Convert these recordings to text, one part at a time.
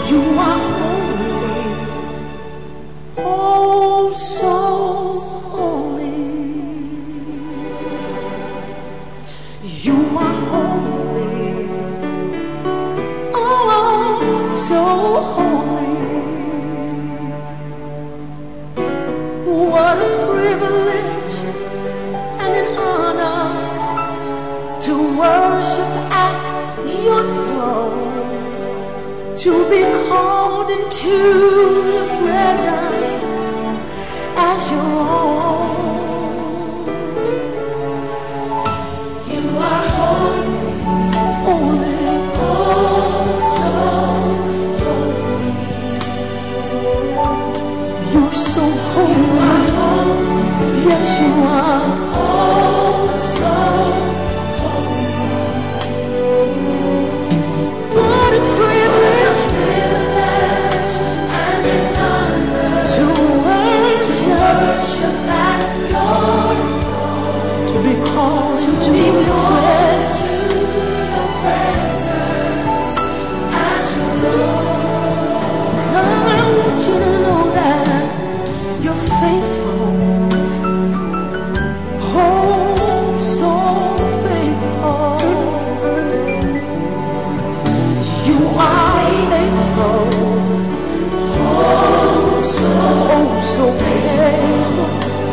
You are holy, oh so holy. You are holy, oh so holy. What a privilege and an honor to worship at your throne, to be called into your presence as your own. You are holy, holy, oh so holy. You're so holy, yes you are, oh so holy. What a privilege and an honor to worship at your throne, to be called into your presence as your own. I want you to know that you're faithful, oh so faithful. You are faithful, oh so faithful.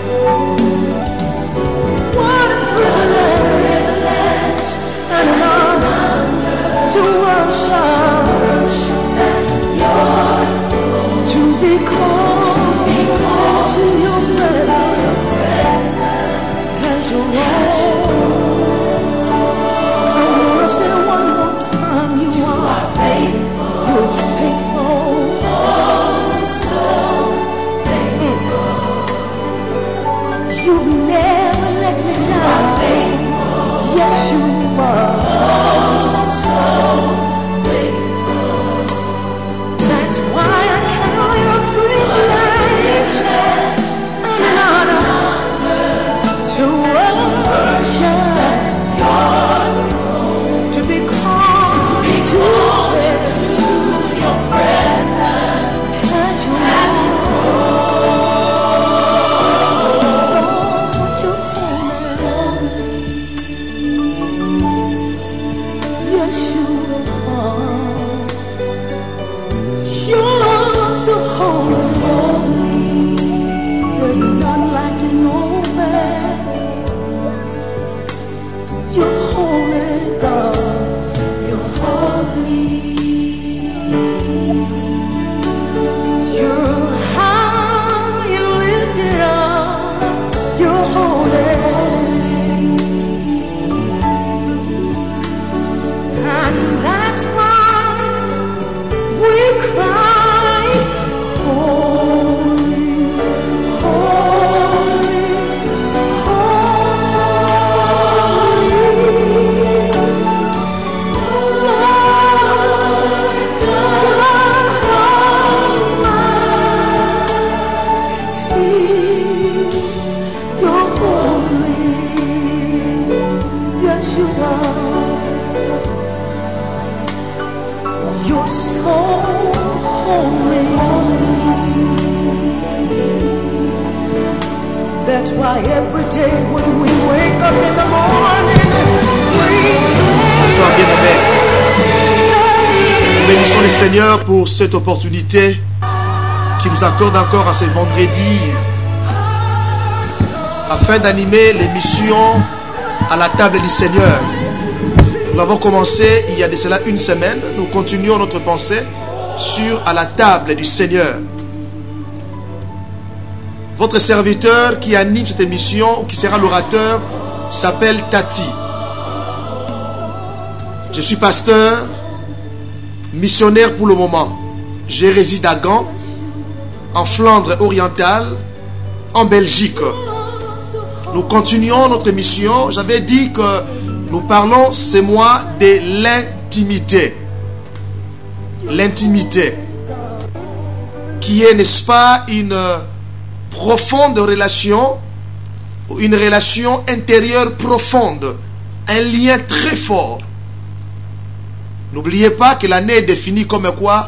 What a privilege and an honor to worship at your throne, to be called to your presence as your own. I want to say one more time, you are faithful, you're faithful, oh so faithful. You've never let me down, yes you are, oh so faithful. That's why I count it a privilege and an honor to worship your throne, to be called to your presence as your own. You're holy, yes you are. You're so holy, there's none like you nowhere. You're holy, God, you're holy. You're high and lifted up, you're holy. And that's why we cry, holy, holy, holy. Lord God Almighty, you're holy, yes you are. You're so holy. That's why every day when we wake up in the morning, we Bonsoir bien-aimés. Nous bénissons le Seigneur pour cette opportunité qui nous accorde encore à ce vendredi afin d'animer l'émission à la table du Seigneur. Nous l'avons commencé il y a de cela une semaine. Nous continuons notre pensée sur à la table du Seigneur. Votre serviteur qui anime cette émission, qui sera l'orateur, s'appelle Tati. Je suis pasteur, missionnaire pour le moment. Je réside à Gand, en Flandre orientale, en Belgique. Nous continuons notre mission. J'avais dit que nous parlons ce mois de l'intimité. L'intimité, qui est, n'est-ce pas, une profonde relation, une relation intérieure profonde, un lien très fort. N'oubliez pas que l'année est définie comme quoi?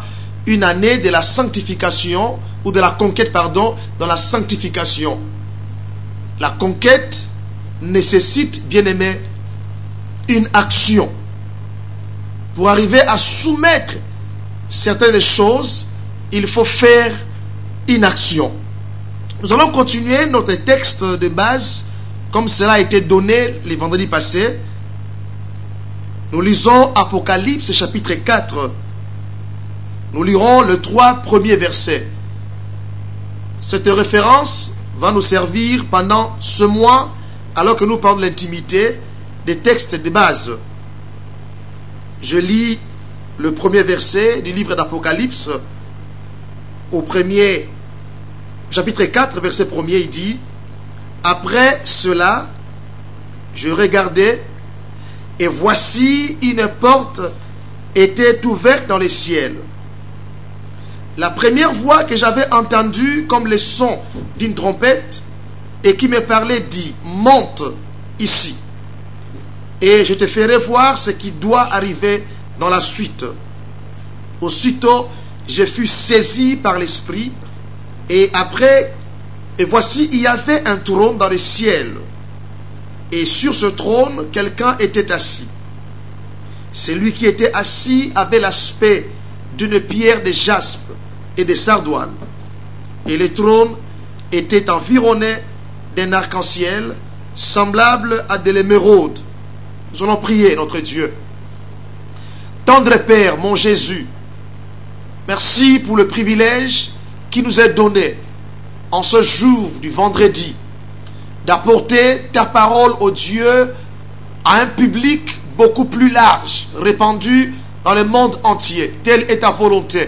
une année de la sanctification, ou de la conquête, pardon, dans la sanctification. La conquête nécessite, bien aimé, une action. Pour arriver à soumettre certaines choses, il faut faire une action. Nous allons continuer notre texte de base, comme cela a été donné les vendredis passés. Nous lisons Apocalypse chapitre 4. Nous lirons les 3 premiers versets. Cette référence va nous servir pendant ce mois, alors que nous parlons de l'intimité, des textes de base. Je lis le premier verset du livre d'Apocalypse, au premier, chapitre 4, verset 1er, il dit: après cela, je regardai, et voici une porte était ouverte dans les ciels. La première voix que j'avais entendue comme le son d'une trompette et qui me parlait dit: monte ici et je te ferai voir ce qui doit arriver dans la suite. Aussitôt, je fus saisi par l'Esprit, et voici, il y avait un trône dans le ciel, et sur ce trône, quelqu'un était assis. Celui qui était assis avait l'aspect d'une pierre de jaspe et de sardoine, et le trône était environné d'un arc-en-ciel semblable à de l'émeraude. Nous allons prier notre Dieu. Tendre Père, mon Jésus, merci pour le privilège qui nous est donné en ce jour du vendredi d'apporter ta parole, ô Dieu, à un public beaucoup plus large, répandu dans le monde entier. Telle est ta volonté.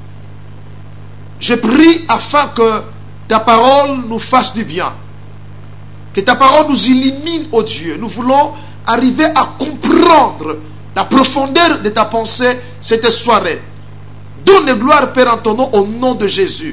Je prie afin que ta parole nous fasse du bien, que ta parole nous illumine, ô Dieu. Nous voulons arriver à comprendre la profondeur de ta pensée cette soirée. Donne gloire, Père, en ton nom, au nom de Jésus.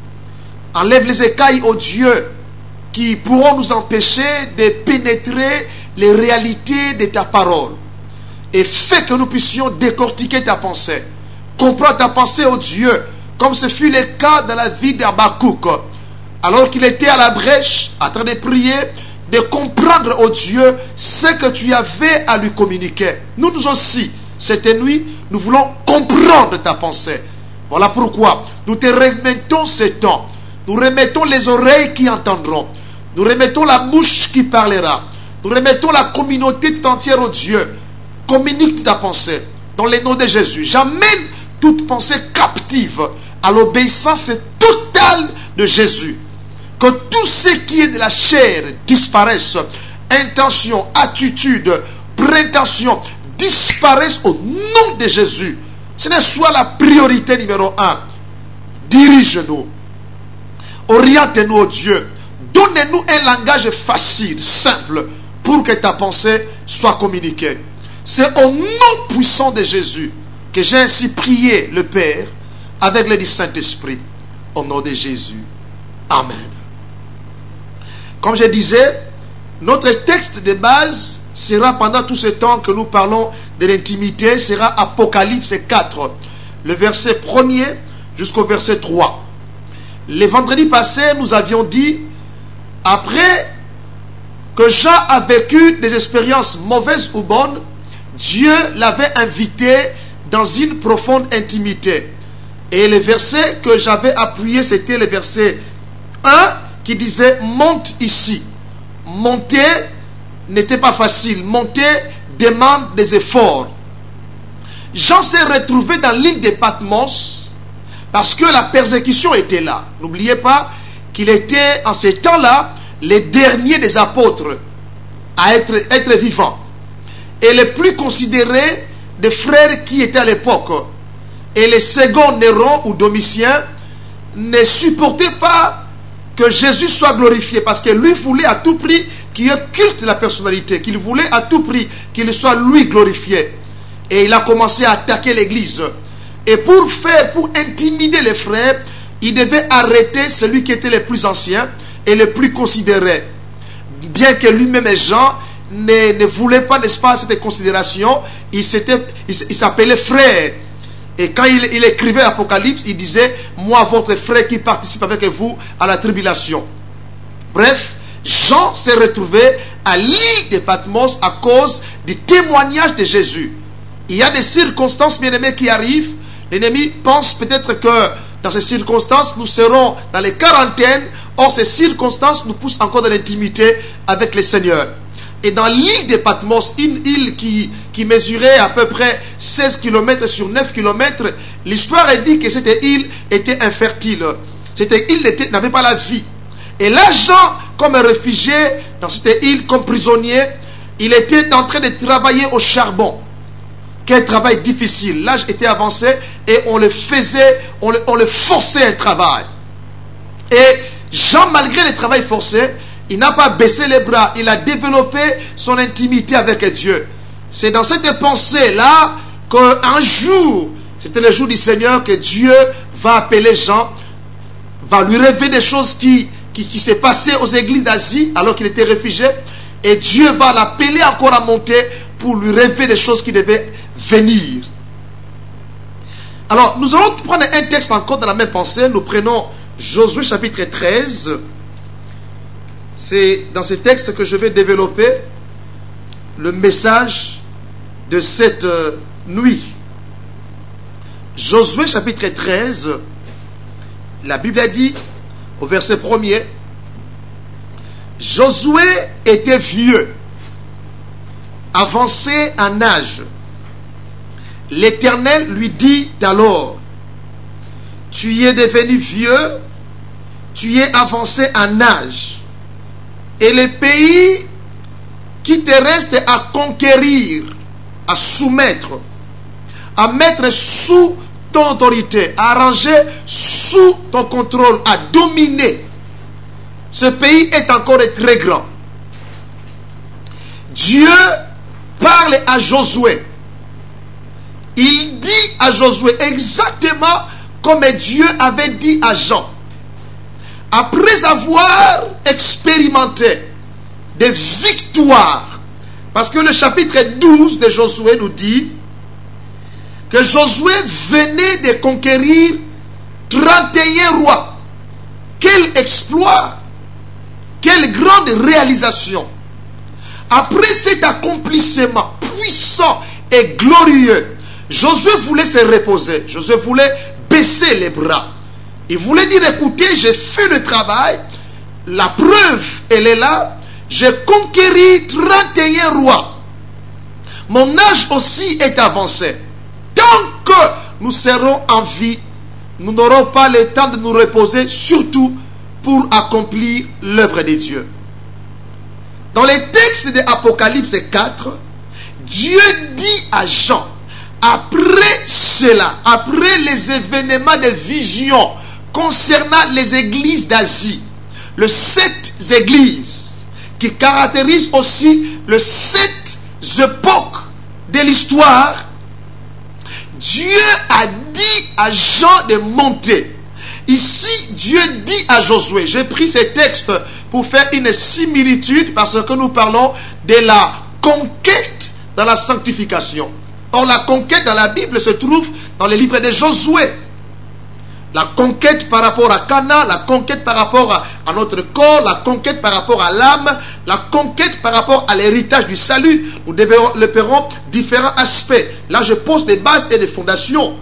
Enlève les écailles, ô Dieu, qui pourront nous empêcher de pénétrer les réalités de ta parole. Et fais que nous puissions décortiquer ta pensée, comprendre ta pensée, ô Dieu, comme ce fut le cas dans la vie d'Habakkuk, alors qu'il était à la brèche, en train de prier, de comprendre, ô Dieu, ce que tu avais à lui communiquer. Nous aussi, cette nuit, nous voulons comprendre ta pensée. Voilà pourquoi nous te remettons ce temps. Nous remettons les oreilles qui entendront. Nous remettons la bouche qui parlera. Nous remettons la communauté tout entière, ô Dieu. Communique ta pensée. Dans le nom de Jésus, j'amène toute pensée captive à l'obéissance totale de Jésus. Que tout ce qui est de la chair disparaisse. Intention, attitude, prétention disparaissent au nom de Jésus. Ce n'est soit la priorité numéro 1. Dirige-nous. Oriente-nous, ô Dieu. Donne-nous un langage facile, simple, pour que ta pensée soit communiquée. C'est au nom puissant de Jésus que j'ai ainsi prié le Père avec le Saint-Esprit. Au nom de Jésus. Amen. Comme je disais, notre texte de base sera, pendant tout ce temps que nous parlons de l'intimité, sera Apocalypse 4, le verset 1er jusqu'au verset 3. Les vendredis passés, nous avions dit, après que Jean a vécu des expériences mauvaises ou bonnes, Dieu l'avait invité dans une profonde intimité. Et le verset que j'avais appuyé, c'était le verset 1 qui disait: monte ici. Monter n'était pas facile. Monter demande des efforts. Jean s'est retrouvé dans l'île de Patmos parce que la persécution était là. N'oubliez pas qu'il était en ces temps-là le dernier des apôtres à être vivant et le plus considéré des frères qui étaient à l'époque. Et le second Néron ou Domitien ne supportait pas que Jésus soit glorifié, parce que lui voulait à tout prix qu'il y ait culte de la personnalité, qu'il voulait à tout prix qu'il soit lui glorifié. Et il a commencé à attaquer l'église. Et pour intimider les frères, il devait arrêter celui qui était le plus ancien et le plus considéré. Bien que lui-même Jean ne voulait pas, n'est-ce pas, cette considération, il s'appelait frère. Et quand il écrivait Apocalypse, il disait, moi, votre frère qui participe avec vous à la tribulation. Bref, Jean s'est retrouvé à l'île de Patmos à cause du témoignage de Jésus. Il y a des circonstances, bien-aimés, qui arrivent. L'ennemi pense peut-être que dans ces circonstances, nous serons dans les quarantaines. Or, ces circonstances nous poussent encore dans l'intimité avec le Seigneur. Et dans l'île de Patmos, une île qui mesurait à peu près 16 km sur 9 km, l'histoire dit que cette île était infertile. Cette île n'avait pas la vie. Et là, Jean, comme réfugié dans cette île, comme prisonnier, il était en train de travailler au charbon. Quel travail difficile. L'âge était avancé et on le faisait, on le forçait à un travail. Et Jean, malgré le travail forcé, il n'a pas baissé les bras. Il a développé son intimité avec Dieu. C'est dans cette pensée-là qu'un jour, c'était le jour du Seigneur, que Dieu va appeler Jean, va lui révéler des choses qui s'est passé aux églises d'Asie alors qu'il était réfugié. Et Dieu va l'appeler encore à monter pour lui révéler des choses qui devaient venir. Alors, nous allons prendre un texte encore dans la même pensée. Nous prenons Josué chapitre 13. C'est dans ce texte que je vais développer le message de cette nuit. Josué chapitre 13, la Bible a dit au verset 1er, Josué était vieux, avancé en âge. L'Éternel lui dit alors, tu es devenu vieux, tu es avancé en âge, et le pays qui te reste à conquérir, à soumettre, à mettre sous ton autorité, à arranger sous ton contrôle, à dominer, ce pays est encore très grand. Dieu parle à Josué. Il dit à Josué exactement comme Dieu avait dit à Jean. Après avoir expérimenté des victoires, parce que le chapitre 12 de Josué nous dit que Josué venait de conquérir 31 rois. Quel exploit! Quelle grande réalisation! Après cet accomplissement puissant et glorieux, Josué voulait se reposer. Josué voulait baisser les bras. Il voulait dire, écoutez, j'ai fait le travail. La preuve, elle est là. J'ai conquéri 31 rois. Mon âge aussi est avancé. Tant que nous serons en vie, nous n'aurons pas le temps de nous reposer, surtout pour accomplir l'œuvre de Dieu. Dans les textes de Apocalypse 4, Dieu dit à Jean, après cela, après les événements de vision concernant les églises d'Asie, les 7 églises qui caractérisent aussi les 7 époques de l'histoire, Dieu a dit à Jean de monter. Ici, Dieu dit à Josué, j'ai pris ces textes pour faire une similitude parce que nous parlons de la conquête dans la sanctification. Or, la conquête dans la Bible se trouve dans les livres de Josué. La conquête par rapport à Canaan, la conquête par rapport à notre corps, la conquête par rapport à l'âme, la conquête par rapport à l'héritage du salut. Nous développerons différents aspects. Là, je pose des bases et des fondations.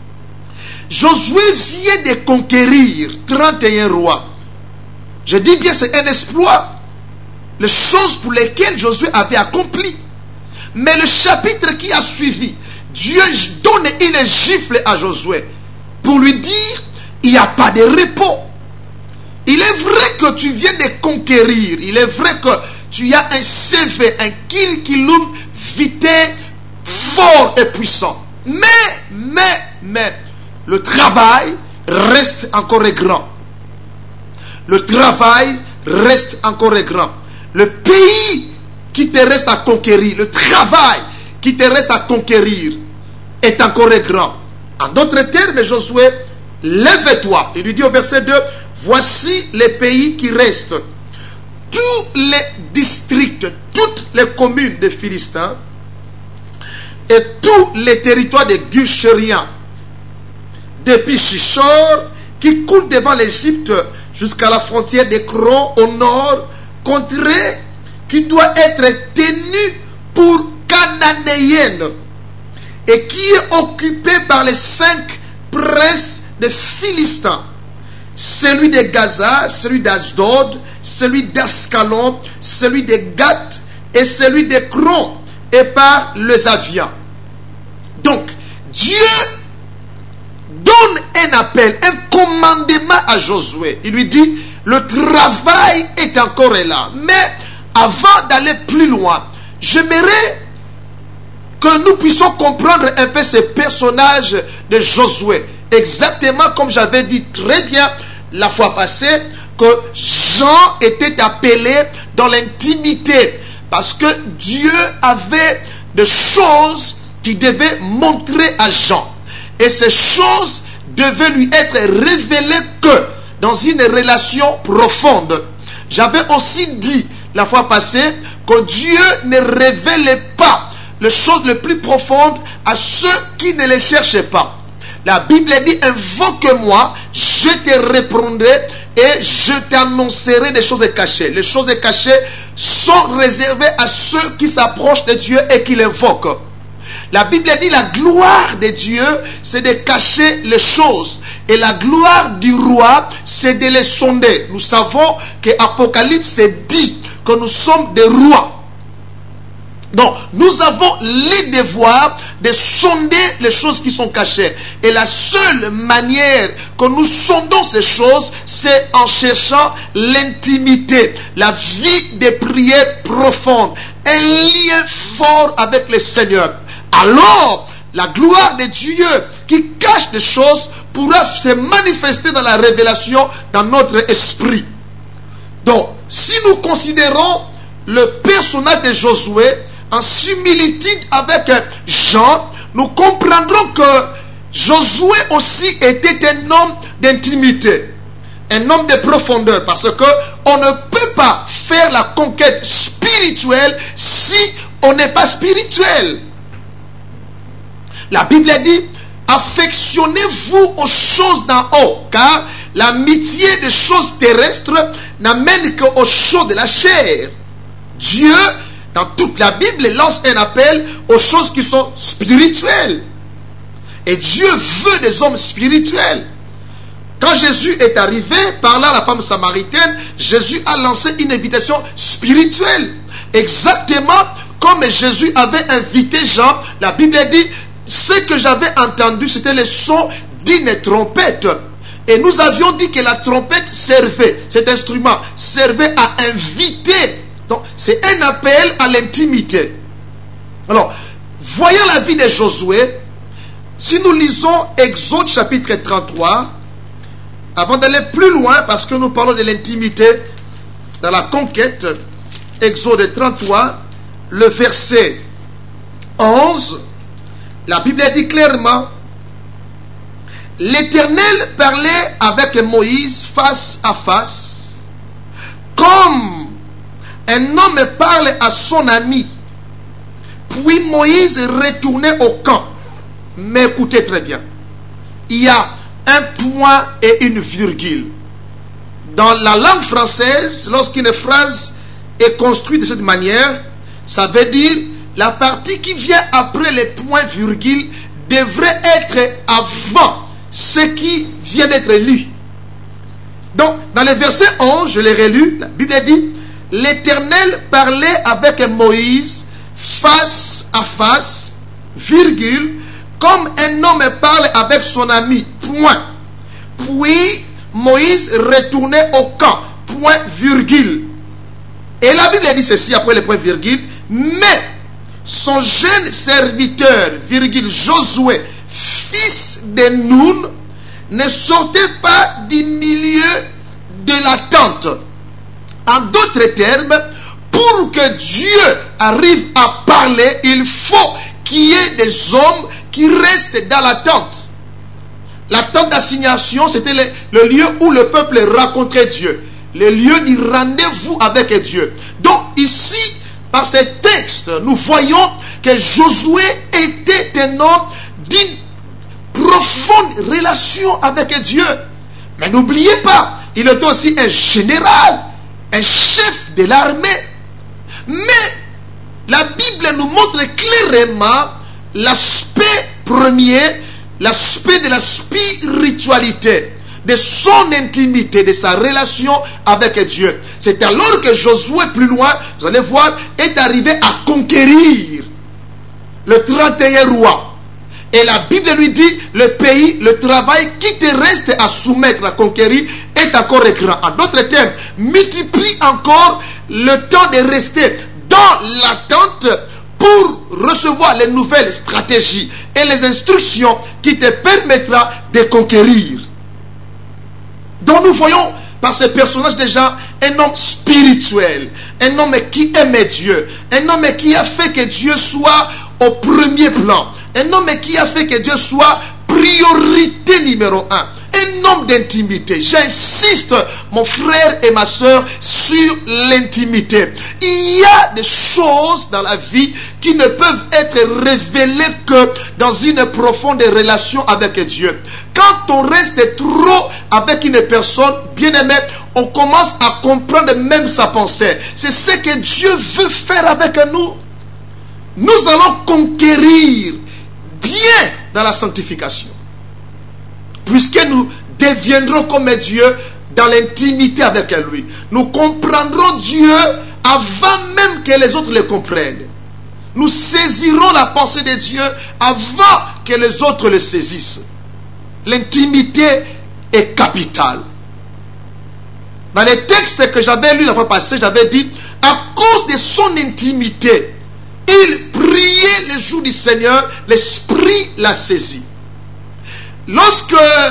Josué vient de conquérir 31 rois. Je dis bien, c'est un exploit. Les choses pour lesquelles Josué avait accompli. Mais le chapitre qui a suivi, Dieu donne une gifle à Josué pour lui dire, il n'y a pas de repos. Il est vrai que tu viens de conquérir. Il est vrai que tu as un CV, un curriculum vitae fort et puissant. Mais, le travail reste encore grand. Le travail reste encore grand. Le pays qui te reste à conquérir, le travail qui te reste à conquérir est encore grand. En d'autres termes, Josué, lève-toi. Il lui dit au verset 2, voici les pays qui restent. Tous les districts, toutes les communes des Philistins et tous les territoires des Gushériens depuis Chichor, qui coule devant l'Égypte jusqu'à la frontière d'Écron au nord, contrée qui doit être tenue pour cananéenne et qui est occupée par les 5 princes des Philistins, celui de Gaza, celui d'Asdod, celui d'Ascalon, celui de Gath et celui d'Écron, et par les Aviens. Donc, Dieu donne un appel, un commandement à Josué. Il lui dit, le travail est encore là. Mais avant d'aller plus loin, j'aimerais que nous puissions comprendre un peu ce personnage de Josué. Exactement comme j'avais dit très bien la fois passée, que Jean était appelé dans l'intimité. Parce que Dieu avait des choses qu'il devait montrer à Jean. Et ces choses devaient lui être révélées que dans une relation profonde. J'avais aussi dit la fois passée que Dieu ne révélait pas les choses les plus profondes à ceux qui ne les cherchaient pas. La Bible dit, invoque-moi, je te répondrai et je t'annoncerai des choses cachées. Les choses cachées sont réservées à ceux qui s'approchent de Dieu et qui l'invoquent. La Bible dit, la gloire de Dieu, c'est de cacher les choses. Et la gloire du roi, c'est de les sonder. Nous savons que Apocalypse dit que nous sommes des rois. Donc, nous avons les devoirs de sonder les choses qui sont cachées. Et la seule manière que nous sondons ces choses, c'est en cherchant l'intimité, la vie de prière profonde, un lien fort avec le Seigneur. Alors, la gloire de Dieu qui cache des choses pourra se manifester dans la révélation dans notre esprit. Donc, si nous considérons le personnage de Josué en similitude avec Jean, nous comprendrons que Josué aussi était un homme d'intimité, un homme de profondeur, parce que on ne peut pas faire la conquête spirituelle si on n'est pas spirituel. La Bible dit, affectionnez-vous aux choses d'en haut, car l'amitié des choses terrestres n'amène qu'aux choses de la chair. Dieu, dans toute la Bible, lance un appel aux choses qui sont spirituelles. Et Dieu veut des hommes spirituels. Quand Jésus est arrivé, parlant à la femme samaritaine, Jésus a lancé une invitation spirituelle. Exactement comme Jésus avait invité Jean, la Bible dit, ce que j'avais entendu, c'était le son d'une trompette. Et nous avions dit que la trompette servait, cet instrument servait à inviter. Donc, c'est un appel à l'intimité. Alors, voyons la vie de Josué. Si nous lisons Exode chapitre 33, avant d'aller plus loin, parce que nous parlons de l'intimité dans la conquête, Exode 33, le verset 11, la Bible dit clairement, l'Éternel parlait avec Moïse face à face, comme un homme parle à son ami. Puis Moïse retournait au camp. Mais écoutez très bien. Il y a un point et une virgule. Dans la langue française, lorsqu'une phrase est construite de cette manière, ça veut dire la partie qui vient après les points virgule devrait être avant ce qui vient d'être lu. Donc, dans le verset 11, je l'ai relu, la Bible dit, l'Éternel parlait avec Moïse face à face, virgule, comme un homme parle avec son ami, point. Puis Moïse retournait au camp, point, virgule. Et la Bible dit ceci après le point virgule, mais son jeune serviteur, virgule, Josué, fils de Nun, ne sortait pas du milieu de la tente. En d'autres termes, pour que Dieu arrive à parler, il faut qu'il y ait des hommes qui restent dans la tente. La tente d'assignation, c'était le lieu où le peuple rencontrait Dieu. Le lieu du rendez-vous avec Dieu. Donc ici, par ces textes, nous voyons que Josué était un homme d'une profonde relation avec Dieu. Mais n'oubliez pas, il était aussi un général, un chef de l'armée. Mais la Bible nous montre clairement l'aspect premier, l'aspect de la spiritualité, de son intimité, de sa relation avec Dieu. C'est alors que Josué, plus loin, vous allez voir, est arrivé à conquérir le 31 roi. Et la Bible lui dit, le pays, le travail qui te reste à soumettre, à conquérir, est encore grand. En d'autres termes, multiplie encore le temps de rester dans l'attente pour recevoir les nouvelles stratégies et les instructions qui te permettra de conquérir. Donc nous voyons par ce personnage déjà un homme spirituel, un homme qui aimait Dieu, un homme qui a fait que Dieu soit au premier plan, un homme qui a fait que Dieu soit priorité numéro un. Un homme d'intimité. J'insiste, mon frère et ma soeur, sur l'intimité. Il y a des choses dans la vie qui ne peuvent être révélées que dans une profonde relation avec Dieu. Quand on reste trop avec une personne, bien aimée, on commence à comprendre même sa pensée. C'est ce que Dieu veut faire avec nous. Nous allons conquérir bien dans la sanctification, puisque nous deviendrons comme Dieu dans l'intimité avec lui. Nous comprendrons Dieu avant même que les autres le comprennent. Nous saisirons la pensée de Dieu avant que les autres le saisissent. L'intimité est capitale. Dans les textes que j'avais lus la fois passée, j'avais dit, à cause de son intimité, il priait le jour du Seigneur, l'Esprit l'a saisi. Lorsque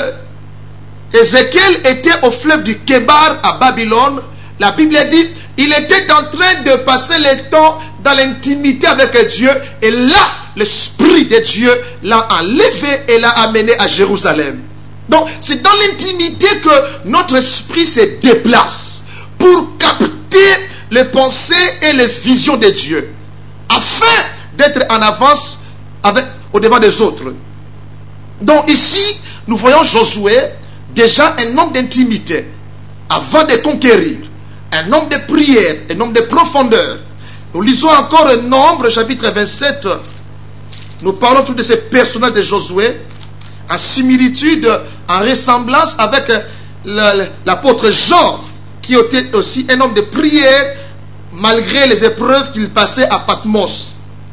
Ézéchiel était au fleuve du Kébar à Babylone, la Bible dit, il était en train de passer le temps dans l'intimité avec Dieu, et là, l'Esprit de Dieu l'a enlevé et l'a amené à Jérusalem. Donc, c'est dans l'intimité que notre esprit se déplace pour capter les pensées et les visions de Dieu, afin d'être en avance au devant des autres. Donc ici, nous voyons Josué, déjà un homme d'intimité, avant de conquérir, un homme de prière, un homme de profondeur. Nous lisons encore un Nombre, chapitre 27. Nous parlons tout de ces personnages de Josué, en similitude, en ressemblance avec l'apôtre Jean, qui était aussi un homme de prière, malgré les épreuves qu'il passait à Patmos.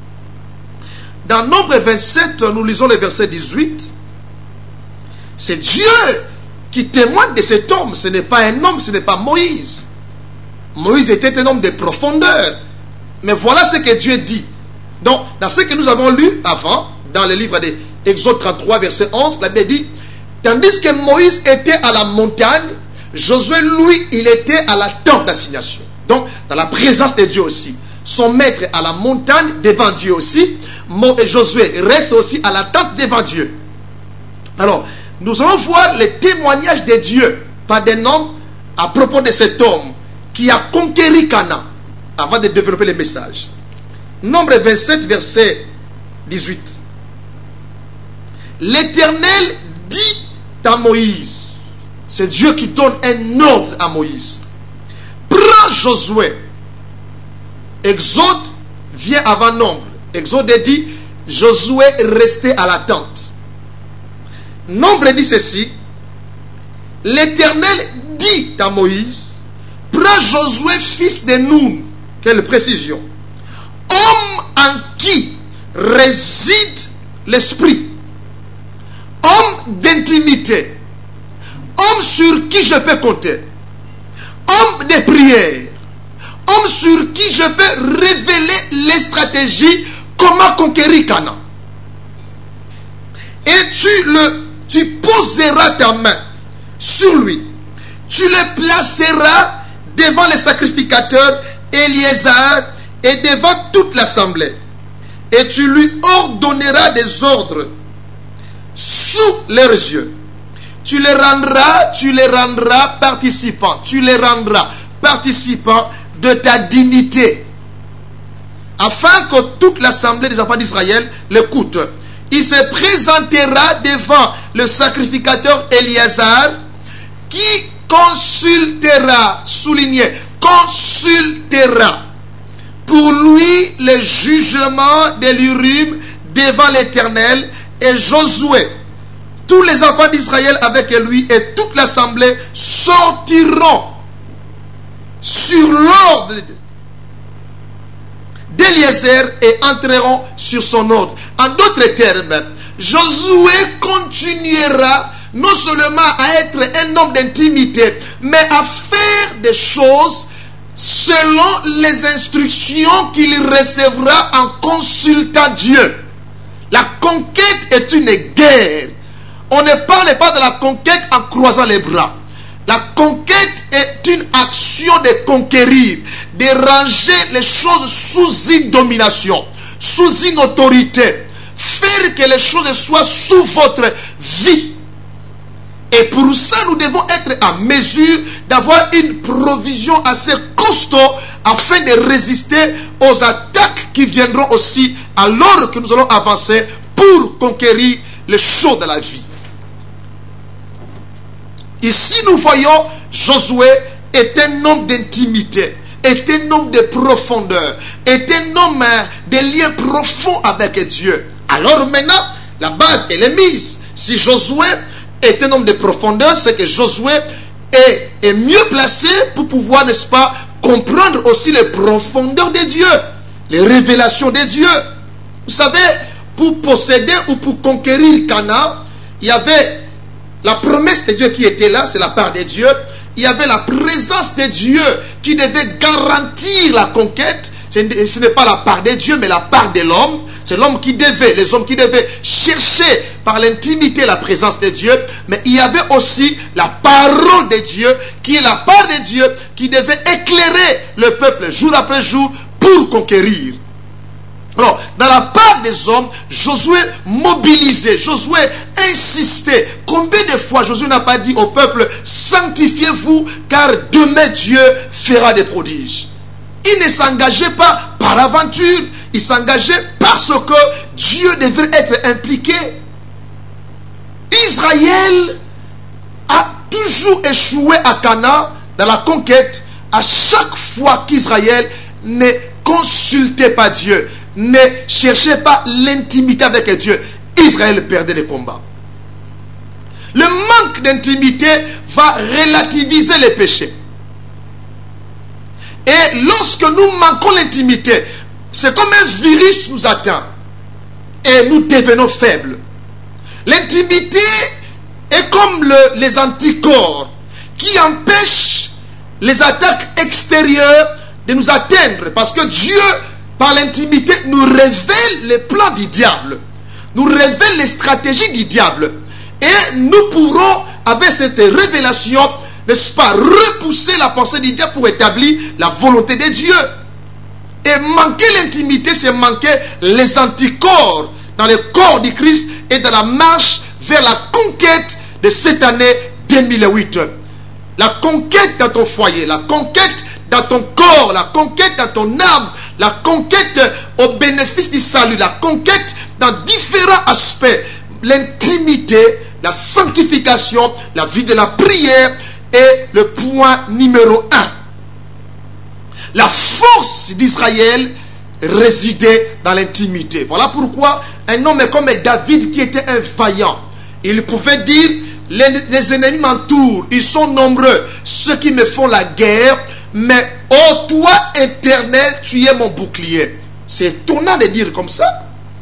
Dans Nombre 27, nous lisons le verset 18. C'est Dieu qui témoigne de cet homme. Ce n'est pas un homme, ce n'est pas Moïse. Moïse était un homme de profondeur. Mais voilà ce que Dieu dit. Donc, dans ce que nous avons lu avant, dans le livre d'Exode 33, verset 11, la Bible dit, tandis que Moïse était à la montagne, Josué, lui, il était à la tente d'assignation. Donc, dans la présence de Dieu aussi. Son maître à la montagne, devant Dieu aussi. Josué reste aussi à la tente devant Dieu. Alors, nous allons voir les témoignages de Dieu par des noms à propos de cet homme qui a conquéri Canaan avant de développer le message. Nombre 27, verset 18. L'Éternel dit à Moïse, c'est Dieu qui donne un ordre à Moïse. Prends Josué. Exode vient avant Nombre. Exode dit, Josué restait à la tente. Nombre dit ceci, l'Éternel dit à Moïse, prends Josué fils de Nun, quelle précision, homme en qui réside l'esprit, homme d'intimité, homme sur qui je peux compter, homme de prière, homme sur qui je peux révéler les stratégies, comment conquérir Canaan. Et tu poseras ta main sur lui. Tu le placeras devant les sacrificateurs Éliézer et devant toute l'assemblée. Et tu lui ordonneras des ordres sous leurs yeux. Tu les rendras participants. Tu les rendras participants de ta dignité, afin que toute l'assemblée des enfants d'Israël l'écoute. il se présentera devant le sacrificateur Éléazar qui consultera, souligné, consultera pour lui le jugement de l'Urim devant l'Éternel. Et Josué, tous les enfants d'Israël avec lui et toute l'assemblée sortiront sur l'ordre d'Éléazar et entreront sur son ordre. En d'autres termes, Josué continuera non seulement à être un homme d'intimité, mais à faire des choses selon les instructions qu'il recevra en consultant Dieu. La conquête est une guerre. On ne parle pas de la conquête en croisant les bras. La conquête est une action de conquérir, de ranger les choses sous une domination, sous une autorité, faire que les choses soient sous votre vie. Et pour ça, nous devons être à mesure d'avoir une provision assez costaud afin de résister aux attaques qui viendront aussi alors que nous allons avancer pour conquérir les choses de la vie. Ici, nous voyons Josué est un homme d'intimité, est un homme de profondeur, est un homme de liens profonds avec Dieu. Alors maintenant, la base elle est mise. Si Josué est un homme de profondeur, c'est que Josué est mieux placé pour pouvoir, n'est-ce pas, comprendre aussi les profondeurs de Dieu, les révélations de Dieu. Vous savez, pour posséder ou pour conquérir Canaan, il y avait la promesse de Dieu qui était là, c'est la part de Dieu. Il y avait la présence de Dieu qui devait garantir la conquête. Ce n'est pas la part de Dieu, mais la part de l'homme. C'est l'homme qui devait, les hommes qui devaient chercher par l'intimité la présence de Dieu. Mais il y avait aussi la parole de Dieu, qui est la part de Dieu, qui devait éclairer le peuple jour après jour pour conquérir. Alors, dans la part des hommes, Josué mobilisait, Josué insistait. Combien de fois Josué n'a pas dit au peuple, sanctifiez-vous, car demain Dieu fera des prodiges. Il ne s'engageait pas par aventure, il s'engageait parce que Dieu devait être impliqué. Israël a toujours échoué à Canaan dans la conquête à chaque fois qu'Israël ne consultait pas Dieu, ne cherchait pas l'intimité avec Dieu. Israël perdait les combats. Le manque d'intimité va relativiser les péchés. Et lorsque nous manquons l'intimité, c'est comme un virus nous atteint et nous devenons faibles. L'intimité est comme les anticorps qui empêchent les attaques extérieures de nous atteindre, parce que Dieu, par l'intimité, nous révèle les plans du diable, nous révèle les stratégies du diable, et nous pourrons, avec cette révélation, n'est-ce pas, repousser la pensée du diable pour établir la volonté de Dieu. Et manquer l'intimité, c'est manquer les anticorps dans le corps du Christ et dans la marche vers la conquête de cette année 2008. La conquête dans ton foyer, la conquête dans ton corps, la conquête dans ton âme, la conquête au bénéfice du salut, la conquête dans différents aspects. L'intimité, la sanctification, la vie de la prière est le point numéro 1. La force d'Israël résidait dans l'intimité. Voilà pourquoi un homme comme David, qui était un vaillant, il pouvait dire, les ennemis m'entourent, ils sont nombreux, ceux qui me font la guerre, mais ô toi éternel, tu es mon bouclier. C'est étonnant de dire comme ça.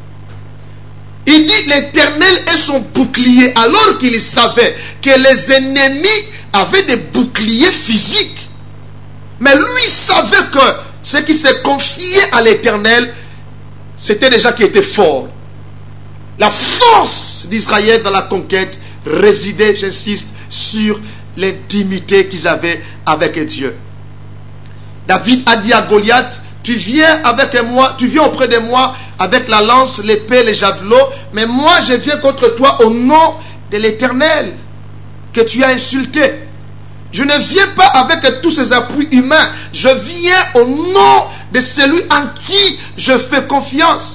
Il dit l'éternel est son bouclier, alors qu'il savait que les ennemis avaient des boucliers physiques. Mais lui savait que ce qui s'est confié à l'éternel, c'était déjà qui était fort. La force d'Israël dans la conquête résidait, j'insiste, sur l'intimité qu'ils avaient avec Dieu. David a dit à Goliath, tu viens avec moi, tu viens auprès de moi avec la lance, l'épée, les javelots, mais moi je viens contre toi au nom de l'Éternel que tu as insulté. Je ne viens pas avec tous ces appuis humains, je viens au nom de celui en qui je fais confiance.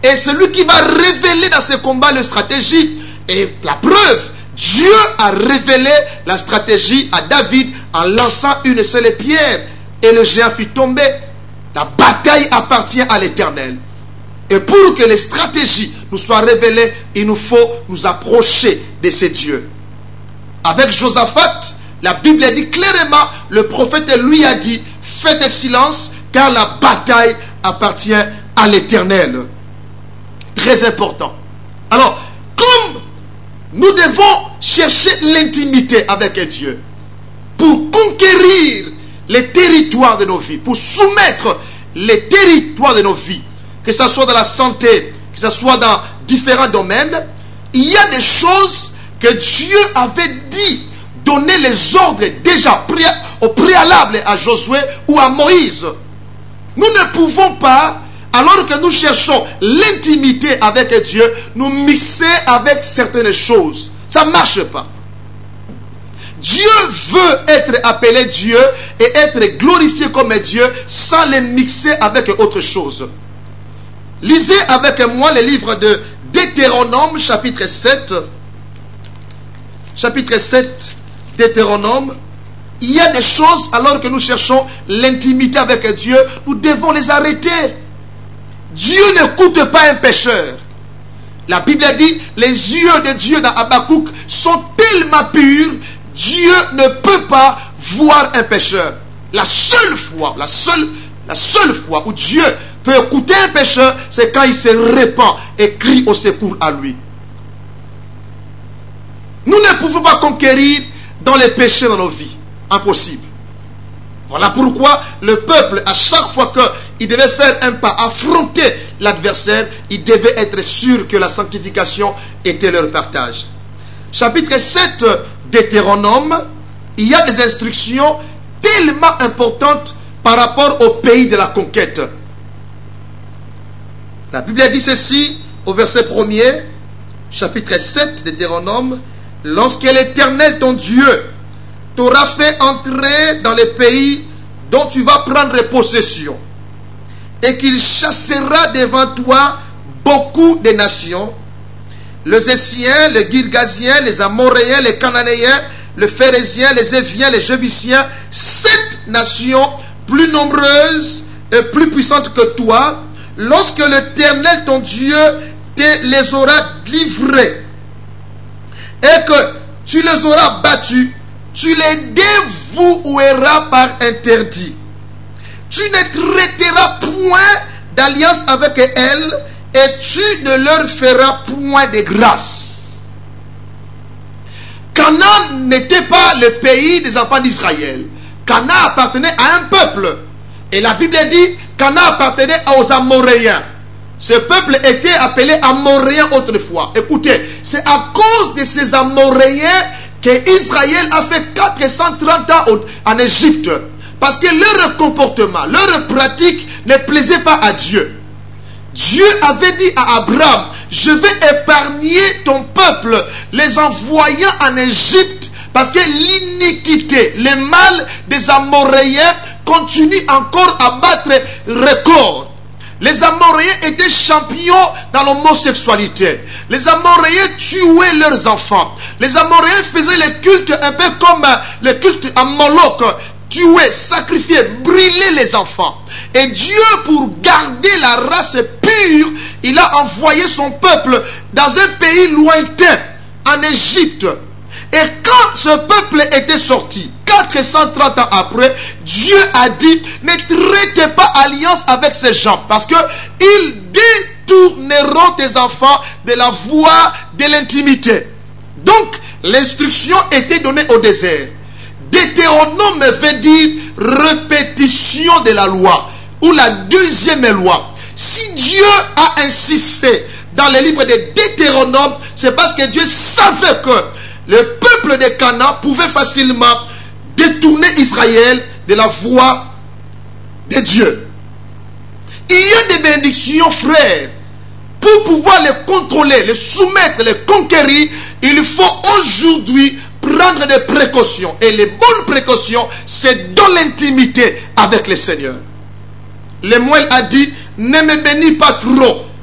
est celui qui va révéler dans ses combats les stratégies. Et la preuve, Dieu a révélé la stratégie à David en lançant une seule pierre et le géant fit tomber. La bataille appartient à l'Éternel. Et pour que les stratégies nous soient révélées, il nous faut nous approcher de ces dieux. Avec Josaphat, la Bible dit clairement, le prophète lui a dit, faites silence car la bataille appartient à l'Éternel. Très important. Alors, comme nous devons chercher l'intimité avec Dieu pour conquérir les territoires de nos vies, pour soumettre les territoires de nos vies, que ce soit dans la santé, que ce soit dans différents domaines, il y a des choses que Dieu avait dit, donner les ordres déjà au préalable à Josué ou à Moïse. Nous ne pouvons pas, alors que nous cherchons l'intimité avec Dieu, nous mixer avec certaines choses. Ça ne marche pas. Dieu veut être appelé Dieu et être glorifié comme Dieu sans les mixer avec autre chose. Lisez avec moi le livre de Deutéronome, chapitre 7. Chapitre 7, Deutéronome. Il y a des choses, alors que nous cherchons l'intimité avec Dieu, nous devons les arrêter. Dieu n'écoute pas un pécheur. La Bible dit, les yeux de Dieu dans Habakkuk sont tellement purs, Dieu ne peut pas voir un pécheur. La seule fois où Dieu peut écouter un pécheur, c'est quand il se répand et crie au secours à lui. Nous ne pouvons pas conquérir dans les péchés dans nos vies. Impossible. Voilà pourquoi le peuple, à chaque fois qu'il devait faire un pas, affronter l'adversaire, il devait être sûr que la sanctification était leur partage. Chapitre 7 Deutéronome, il y a des instructions tellement importantes par rapport au pays de la conquête. La Bible dit ceci au verset 1er, chapitre 7 Deutéronome, lorsque l'Éternel ton Dieu t'aura fait entrer dans le pays dont tu vas prendre possession, et qu'il chassera devant toi beaucoup de nations, les Essiens, les Girgasiens, les Amoréens, les Cananéens, les Phérésiens, les Éviens, les Jébusiens, 7 nations plus nombreuses et plus puissantes que toi, lorsque l'Éternel ton Dieu te les aura livrés, et que tu les auras battus, tu les dévoueras par interdit. Tu ne traiteras point d'alliance avec elles et tu ne leur feras point de grâce. Canaan n'était pas le pays des enfants d'Israël. Canaan appartenait à un peuple. Et la Bible dit, Canaan appartenait aux Amoréens. Ce peuple était appelé Amoréen autrefois. Écoutez, c'est à cause de ces Amoréens qu'Israël a fait 430 ans en Égypte. Parce que leur comportement, leur pratique ne plaisait pas à Dieu. Dieu avait dit à Abraham, je vais épargner ton peuple, les envoyant en Égypte, parce que l'iniquité, le mal des Amoréens continue encore à battre record. Les Amoréens étaient champions dans l'homosexualité. Les Amoréens tuaient leurs enfants. Les Amoréens faisaient le culte un peu comme le culte à Moloch. Tuer, sacrifier, brûler les enfants. Et Dieu, pour garder la race pure, il a envoyé son peuple dans un pays lointain, en Égypte. Et quand ce peuple était sorti, 430 ans après, Dieu a dit, ne traitez pas alliance avec ces gens, parce que ils détourneront tes enfants de la voie de l'intimité. Donc, l'instruction était donnée au désert. Deutéronome veut dire répétition de la loi, ou la deuxième loi. Si Dieu a insisté dans le livre de Deutéronome, c'est parce que Dieu savait que le peuple de Canaan pouvait facilement détourner Israël de la voie de Dieu. Il y a des bénédictions, frères. Pour pouvoir les contrôler, les soumettre, les conquérir, il faut aujourd'hui prendre des précautions. Et les bonnes précautions, c'est dans l'intimité avec le Seigneur. Lemuel a dit, ne me bénis pas trop,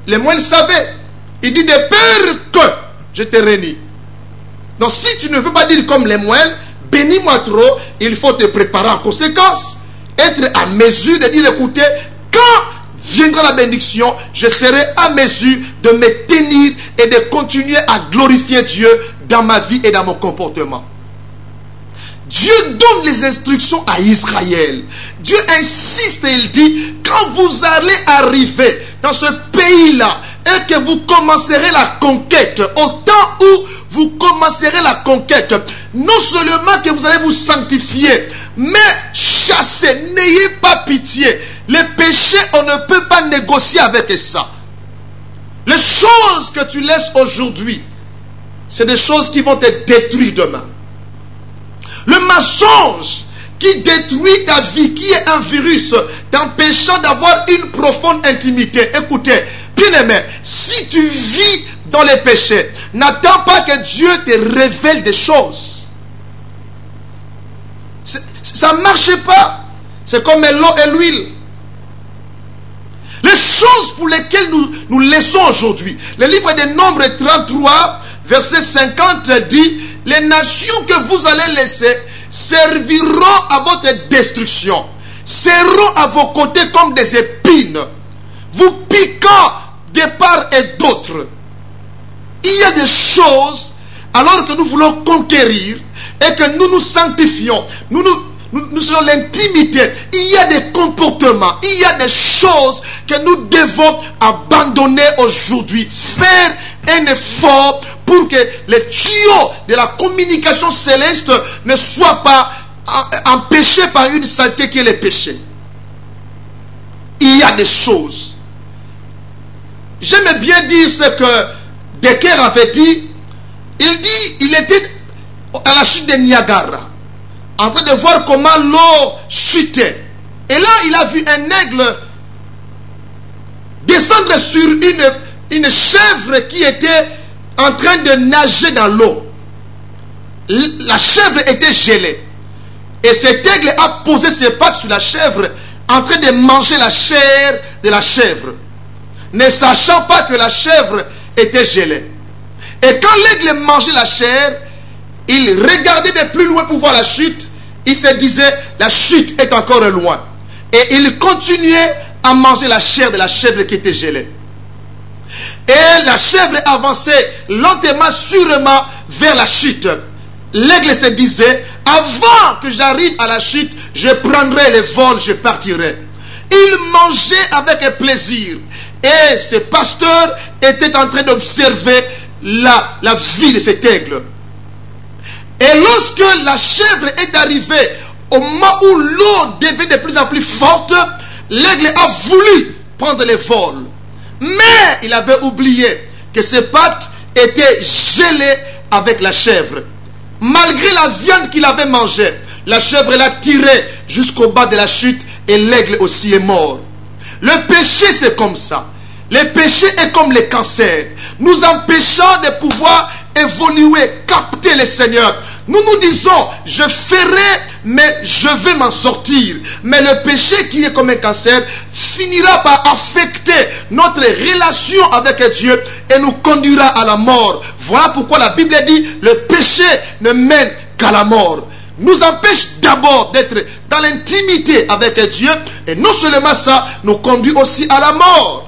Les moines savaient. Il dit de peur que je te réunis. Donc si tu ne veux pas dire comme les moines, bénis-moi trop, il faut te préparer en conséquence. Être à mesure de dire, écoutez, quand viendra la bénédiction, je serai à mesure de me tenir et de continuer à glorifier Dieu dans ma vie et dans mon comportement. Dieu donne les instructions à Israël. Dieu insiste et il dit, quand vous allez arriver dans ce pays-là et que vous commencerez la conquête, au temps où vous commencerez la conquête, non seulement que vous allez vous sanctifier, mais chassez, n'ayez pas pitié. Les péchés, on ne peut pas négocier avec ça. Les choses que tu laisses aujourd'hui, c'est des choses qui vont te détruire demain. Le mensonge qui détruit ta vie, qui est un virus, t'empêchant d'avoir une profonde intimité. Écoutez, bien-aimé, si tu vis dans les péchés, n'attends pas que Dieu te révèle des choses. Ça ne marche pas. C'est comme l'eau et l'huile. Les choses pour lesquelles nous laissons aujourd'hui. Le livre des Nombres 33, verset 50 dit, les nations que vous allez laisser serviront à votre destruction, seront à vos côtés comme des épines, vous piquant de part et d'autre. Il y a des choses, alors que nous voulons conquérir et que nous nous sanctifions, nous sommes l'intimité, il y a des comportements, il y a des choses que nous devons abandonner aujourd'hui. Faire un effort pour que les tuyaux de la communication céleste ne soient pas empêchés par une saleté qui est le péché. Il y a des choses. J'aime bien dire ce que Decker avait dit. Il était à la chute de Niagara, en train de voir comment l'eau chutait. Et là, il a vu un aigle descendre sur une chèvre qui était en train de nager dans l'eau. La chèvre était gelée. Et cet aigle a posé ses pattes sur la chèvre, en train de manger la chair de la chèvre, ne sachant pas que la chèvre était gelée. Et quand l'aigle mangeait la chair, il regardait de plus loin pour voir la chute. Il se disait, la chute est encore loin. Et il continuait à manger la chair de la chèvre qui était gelée. Et la chèvre avançait lentement, sûrement vers la chute. L'aigle se disait, avant que j'arrive à la chute, je prendrai le vol, je partirai. Il mangeait avec plaisir. Et ce pasteur était en train d'observer la vie de cet aigle. Et lorsque la chèvre est arrivée au moment où l'eau devait de plus en plus forte, l'aigle a voulu prendre le vol. Mais il avait oublié que ses pattes étaient gelées avec la chèvre. Malgré la viande qu'il avait mangée, la chèvre l'a tiré jusqu'au bas de la chute et l'aigle aussi est mort. Le péché, c'est comme ça. Le péché est comme le cancer, nous empêchant de pouvoir évoluer, capter le Seigneur. Nous nous disons, je ferai, mais je vais m'en sortir. Mais le péché qui est comme un cancer finira par affecter notre relation avec Dieu et nous conduira à la mort. Voilà pourquoi la Bible dit, le péché ne mène qu'à la mort. Nous empêche d'abord d'être dans l'intimité avec Dieu et non seulement ça, nous conduit aussi à la mort.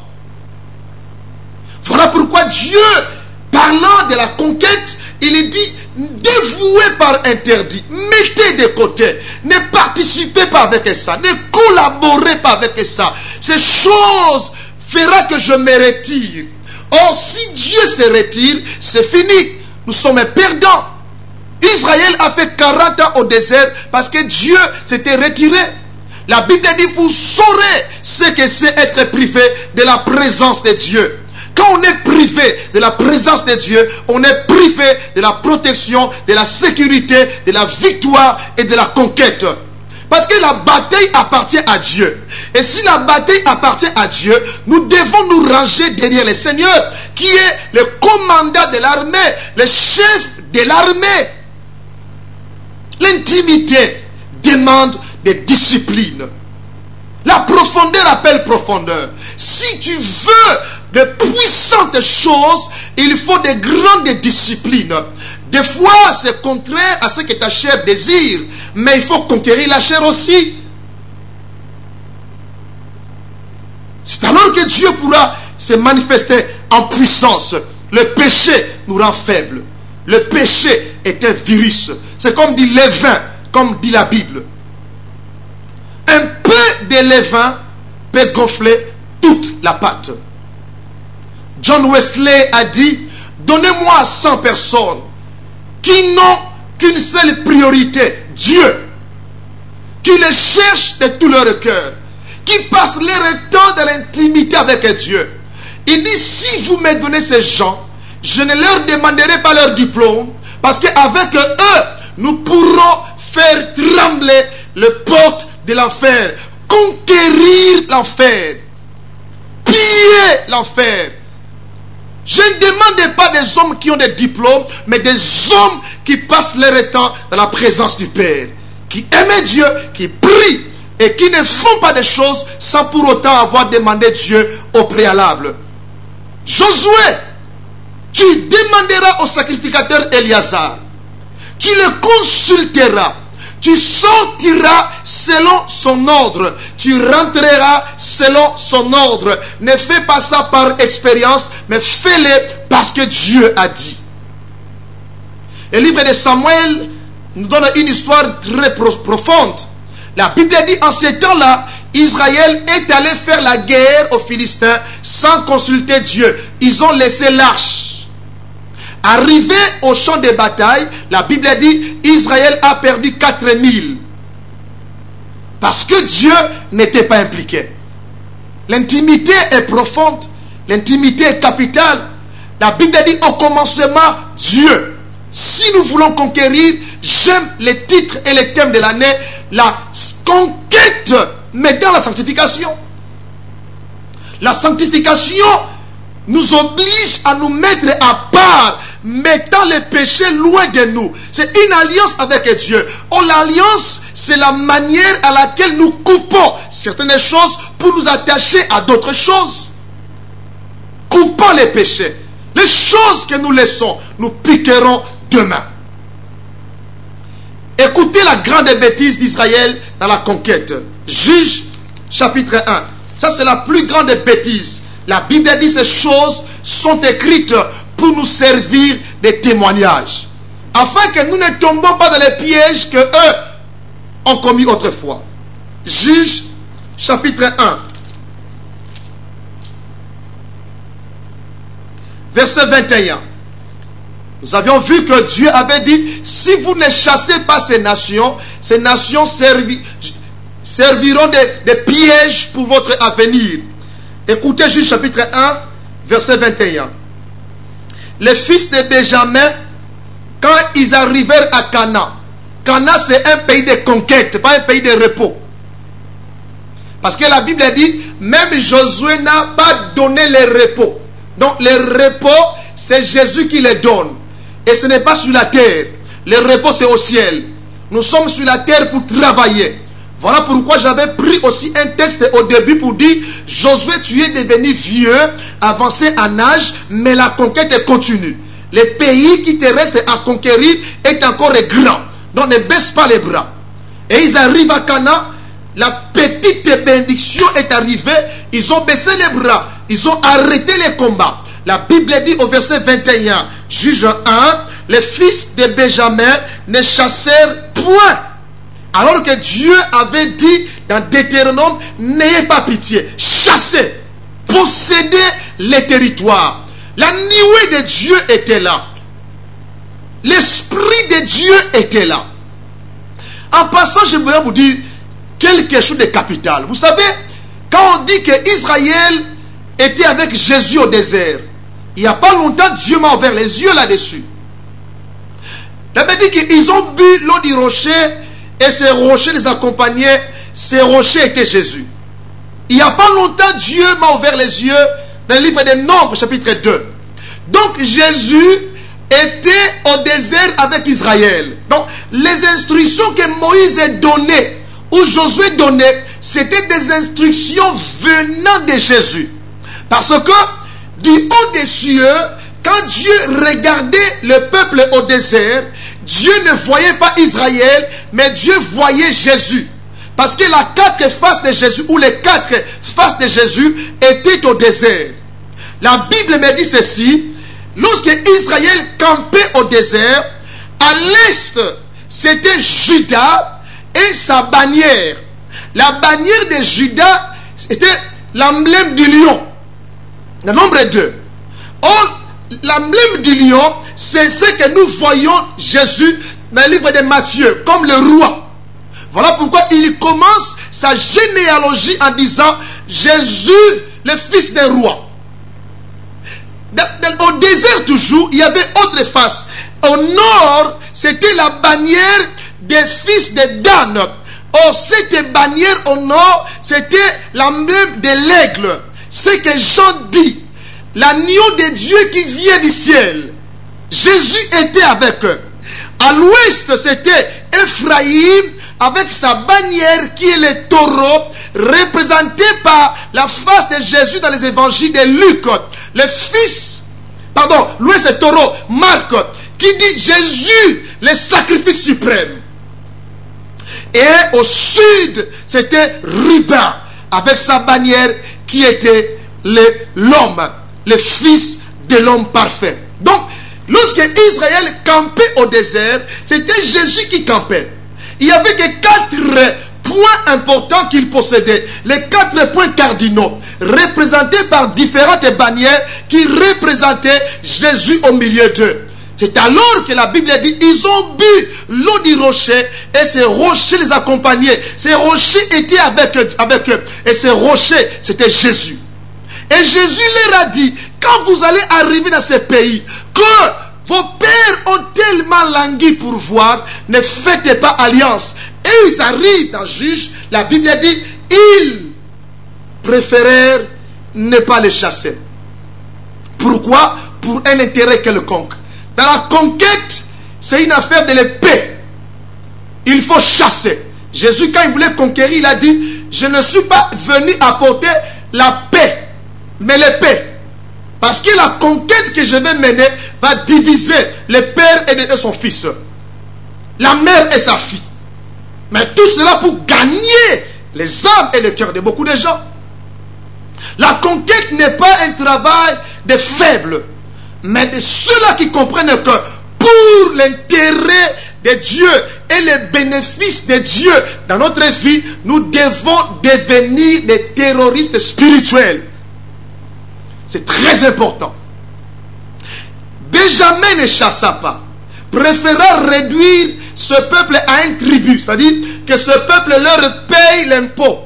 Voilà pourquoi Dieu, parlant de la conquête, il dit, dévouez par interdit, mettez de côté, ne participez pas avec ça, ne collaborez pas avec ça. Ces choses feront que je me retire. Or, si Dieu se retire, c'est fini. Nous sommes perdants. Israël a fait 40 ans au désert parce que Dieu s'était retiré. La Bible dit, vous saurez ce que c'est être privé de la présence de Dieu. Quand on est privé de la présence de Dieu, on est privé de la protection, de la sécurité, de la victoire et de la conquête. Parce que la bataille appartient à Dieu. Et si la bataille appartient à Dieu, nous devons nous ranger derrière le Seigneur, qui est le commandant de l'armée, le chef de l'armée. L'intimité demande des disciplines. La profondeur appelle profondeur. Si tu veux de puissantes choses, il faut de grandes disciplines. Des fois, c'est contraire à ce que ta chair désire, mais il faut conquérir la chair aussi. C'est alors que Dieu pourra se manifester en puissance. Le péché nous rend faibles. Le péché est un virus. C'est comme dit levain, comme dit la Bible. Un peu de levain peut gonfler toute la pâte. John Wesley a dit, donnez-moi 100 personnes qui n'ont qu'une seule priorité, Dieu, qui le cherchent de tout leur cœur, qui passent leur temps de l'intimité avec Dieu. Il dit, si vous me donnez ces gens, je ne leur demanderai pas leur diplôme, parce qu'avec eux, nous pourrons faire trembler les portes de l'enfer, conquérir l'enfer, piller l'enfer. Je ne demande pas des hommes qui ont des diplômes, mais des hommes qui passent leur temps dans la présence du Père, qui aiment Dieu, qui prient et qui ne font pas des choses sans pour autant avoir demandé Dieu au préalable. Josué, tu demanderas au sacrificateur Éliazar, tu le consulteras, tu sortiras selon son ordre, tu rentreras selon son ordre. Ne fais pas ça par expérience, mais fais-le parce que Dieu a dit. Le livre de Samuel nous donne une histoire très profonde. La Bible dit, en ces temps-là, Israël est allé faire la guerre aux Philistins sans consulter Dieu. Ils ont laissé l'arche. Arrivé au champ de bataille, la Bible dit, Israël a perdu 4000. Parce que Dieu n'était pas impliqué. L'intimité est profonde. L'intimité est capitale. La Bible dit, au commencement, Dieu. Si nous voulons conquérir, j'aime les titres et les thèmes de l'année, la conquête, mais dans la sanctification. La sanctification nous oblige à nous mettre à part, mettant les péchés loin de nous. C'est une alliance avec Dieu. Oh, l'alliance, c'est la manière à laquelle nous coupons certaines choses pour nous attacher à d'autres choses. Coupons les péchés. Les choses que nous laissons, nous piquerons demain. Écoutez la grande bêtise d'Israël dans la conquête. Juge, chapitre 1. Ça, c'est la plus grande bêtise. La Bible dit ces choses sont écrites pour nous servir de témoignages, afin que nous ne tombons pas dans les pièges que eux ont commis autrefois. Juge, chapitre 1. Verset 21. Nous avions vu que Dieu avait dit, si vous ne chassez pas ces nations serviront de pièges pour votre avenir. Écoutez Juge chapitre 1, verset 21. Les fils de Benjamin, quand ils arrivèrent à Canaan, Canaan c'est un pays de conquête, pas un pays de repos. Parce que la Bible dit, même Josué n'a pas donné les repos. Donc les repos, c'est Jésus qui les donne. Et ce n'est pas sur la terre. Le repos, c'est au ciel. Nous sommes sur la terre pour travailler. Voilà pourquoi j'avais pris aussi un texte au début pour dire, Josué, tu es devenu vieux, avancé en âge, mais la conquête continue. Le pays qui te reste à conquérir est encore grand. Donc ne baisse pas les bras. Et ils arrivent à Canaan. La petite bénédiction est arrivée. Ils ont baissé les bras. Ils ont arrêté les combats. La Bible dit au verset 21, Juge 1, les fils de Benjamin ne chassèrent point. Alors que Dieu avait dit dans Deutéronome, n'ayez pas pitié, chassez, possédez les territoires. La nuée de Dieu était là. L'Esprit de Dieu était là. En passant, je voudrais vous dire quelque chose de capital. Vous savez, quand on dit que Israël était avec Jésus au désert, il n'y a pas longtemps, Dieu m'a ouvert les yeux là-dessus. La Bible dit qu'ils ont bu l'eau du rocher et ces rochers les accompagnaient. Ces rochers étaient Jésus. Il n'y a pas longtemps, Dieu m'a ouvert les yeux dans le livre des Nombres, chapitre 2. Donc Jésus était au désert avec Israël. Donc les instructions que Moïse a données, ou Josué donnait, c'était des instructions venant de Jésus. Parce que du haut des cieux, quand Dieu regardait le peuple au désert, Dieu ne voyait pas Israël, mais Dieu voyait Jésus. Parce que la 4 faces de Jésus, ou les 4 faces de Jésus, étaient au désert. La Bible me dit ceci: lorsque Israël campait au désert, à l'est, c'était Juda et sa bannière. La bannière de Juda, c'était l'emblème du lion. Le nombre 2. Or, l'emblème du lion, c'est ce que nous voyons Jésus dans le livre de Matthieu, comme le roi. Voilà pourquoi il commence sa généalogie en disant Jésus, le fils d'un roi. Au désert toujours, il y avait autre face. Au nord, c'était la bannière des fils de Dan. Or, cette bannière au nord, c'était l'emblème de l'aigle. C'est que Jean dit, l'agneau de Dieu qui vient du ciel. Jésus était avec eux. À l'ouest, c'était Ephraïm avec sa bannière qui est le taureau, représenté par la face de Jésus dans les évangiles de Luc. L'ouest est taureau, Marc, qui dit Jésus, le sacrifice suprême. Et au sud, c'était Ruben, avec sa bannière qui était l'homme, le fils de l'homme parfait. Donc, lorsque Israël campait au désert, c'était Jésus qui campait. Il n'y avait que 4 points importants qu'il possédait. Les 4 points cardinaux, représentés par différentes bannières qui représentaient Jésus au milieu d'eux. C'est alors que la Bible dit, ils ont bu l'eau du rocher et ces rochers les accompagnaient. Ces rochers étaient avec eux. Et ces rochers, c'était Jésus. Et Jésus leur a dit, quand vous allez arriver dans ce pays, que vos pères ont tellement langui pour voir, ne faites pas alliance. Et ils arrivent dans Juge, la Bible dit, ils préférèrent ne pas les chasser. Pourquoi? Pour un intérêt quelconque. Dans la conquête, c'est une affaire de l'épée. Il faut chasser. Jésus, quand il voulait conquérir, il a dit, je ne suis pas venu apporter la paix, mais l'épée. Parce que la conquête que je vais mener va diviser le père et son fils, la mère et sa fille. Mais tout cela pour gagner les âmes et le cœur de beaucoup de gens. La conquête n'est pas un travail de faibles, mais de ceux-là qui comprennent que pour l'intérêt de Dieu et les bénéfices de Dieu dans notre vie, nous devons devenir des terroristes spirituels. C'est très important. Benjamin ne chassa pas, préféra réduire ce peuple à un tribut, c'est-à-dire que ce peuple leur paye l'impôt.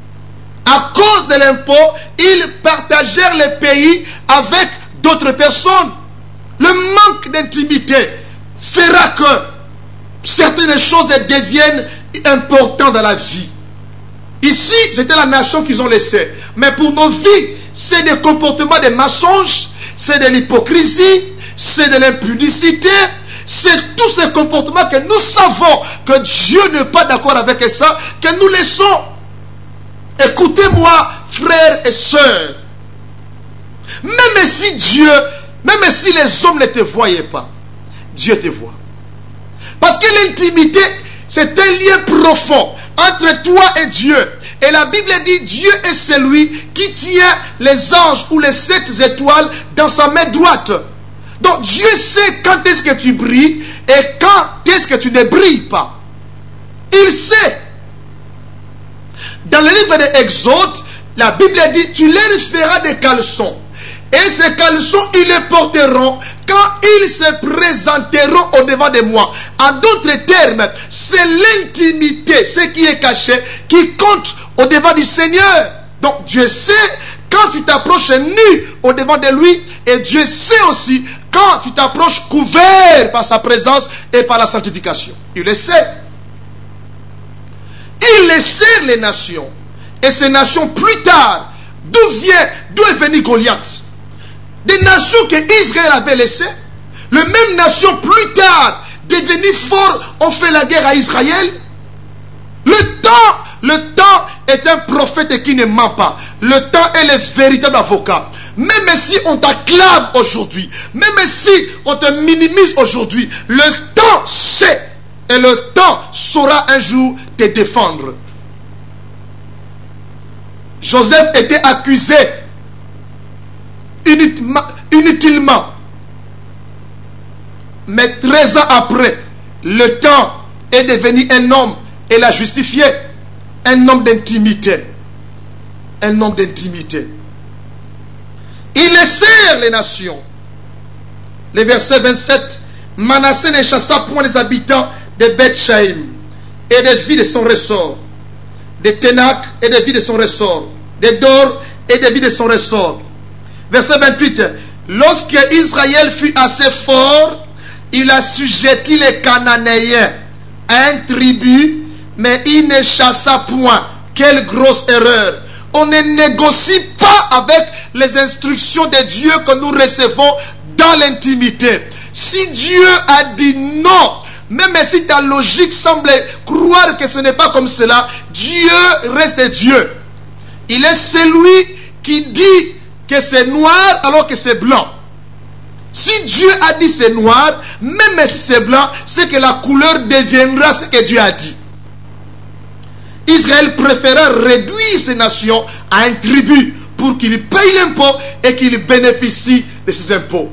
À cause de l'impôt, ils partagèrent le pays avec d'autres personnes. Le manque d'intimité fera que certaines choses deviennent importantes dans la vie. Ici, c'était la nation qu'ils ont laissée. Mais pour nos vies, c'est des comportements de mensonges, c'est de l'hypocrisie, c'est de l'impudicité, c'est tous ces comportements que nous savons que Dieu n'est pas d'accord avec ça, que nous laissons. Écoutez-moi, frères et sœurs. Même si les hommes ne te voyaient pas, Dieu te voit. Parce que l'intimité, c'est un lien profond entre toi et Dieu. Et la Bible dit, Dieu est celui qui tient les anges ou les 7 étoiles dans sa main droite. Donc Dieu sait quand est-ce que tu brilles et quand est-ce que tu ne brilles pas. Il sait. Dans le livre de Exode, la Bible dit, tu leur feras des caleçons. Et ces caleçons, ils les porteront quand ils se présenteront au devant de moi. En d'autres termes, c'est l'intimité, ce qui est caché, qui compte au devant du Seigneur. Donc Dieu sait quand tu t'approches nu au devant de lui, et Dieu sait aussi quand tu t'approches couvert par sa présence et par la sanctification. Il le sait. Il laissait les nations. Et ces nations, plus tard, d'où est venu Goliath? Des nations que Israël avait laissées. Les mêmes nations, plus tard, devenues fortes, ont fait la guerre à Israël. Le temps Le temps est un prophète qui ne ment pas. Le temps est le véritable avocat. Même si on t'acclame aujourd'hui, même si on te minimise aujourd'hui, le temps sait et le temps saura un jour te défendre. Joseph était accusé inutilement. Mais 13 ans après, le temps est devenu un homme et l'a justifié. Un homme d'intimité. Un homme d'intimité. Il laissèrent les nations. Le verset 27. Manassé ne chassa point les habitants de Beth-Shaïm et des villes de son ressort, de Ténac et des villes de son ressort, de Dor et des villes de son ressort. Verset 28. Lorsque Israël fut assez fort, il assujettit les Cananéens à un tribut, mais il ne chassa point. Quelle grosse erreur! On ne négocie pas avec les instructions de Dieu que nous recevons dans l'intimité. Si Dieu a dit non, même si ta logique semble croire que ce n'est pas comme cela, Dieu reste Dieu. Il est celui qui dit que c'est noir alors que c'est blanc. Si Dieu a dit c'est noir, même si c'est blanc, c'est que la couleur deviendra ce que Dieu a dit. Israël préféra réduire ces nations à un tribut pour qu'ils payent l'impôt et qu'ils bénéficient de ces impôts.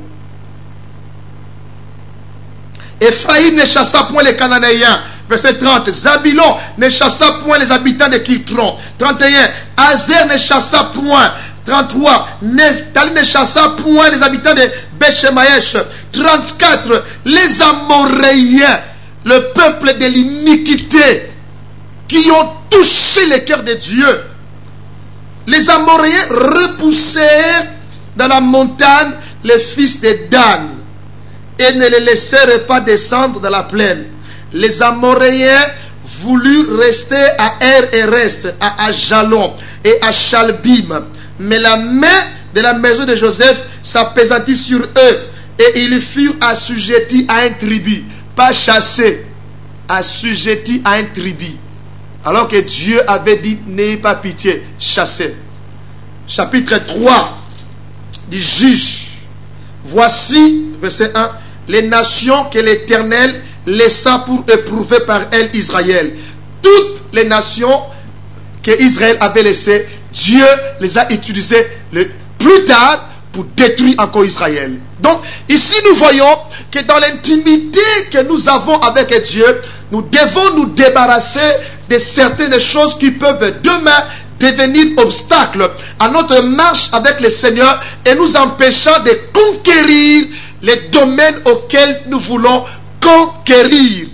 Ephraïm ne chassa point les Cananéens. Verset 30. Zabilon ne chassa point les habitants de Kitron. 31. Azer ne chassa point. 33. Nephtali ne chassa point les habitants de Beth-Shemaïch. 34. Les Amoréens, le peuple de l'iniquité, qui ont touché le cœur de Dieu. Les Amoréens repoussèrent dans la montagne les fils de Dan et ne les laissèrent pas descendre dans la plaine. Les Amoréens voulurent rester à Er-Erest, à Ajalon et à Chalbim. Mais la main de la maison de Joseph s'appesantit sur eux et ils furent assujettis à un tribut. Pas chassés, assujettis à un tribut. Alors que Dieu avait dit, n'ayez pas pitié, chassez. Chapitre 3 du Juge. Voici, verset 1, les nations que l'Éternel laissa pour éprouver par elle Israël. Toutes les nations que Israël avait laissées, Dieu les a utilisées plus tard pour détruire encore Israël. Donc, ici nous voyons que dans l'intimité que nous avons avec Dieu, nous devons nous débarrasser de certaines choses qui peuvent demain devenir obstacles à notre marche avec le Seigneur et nous empêchant de conquérir les domaines auxquels nous voulons conquérir.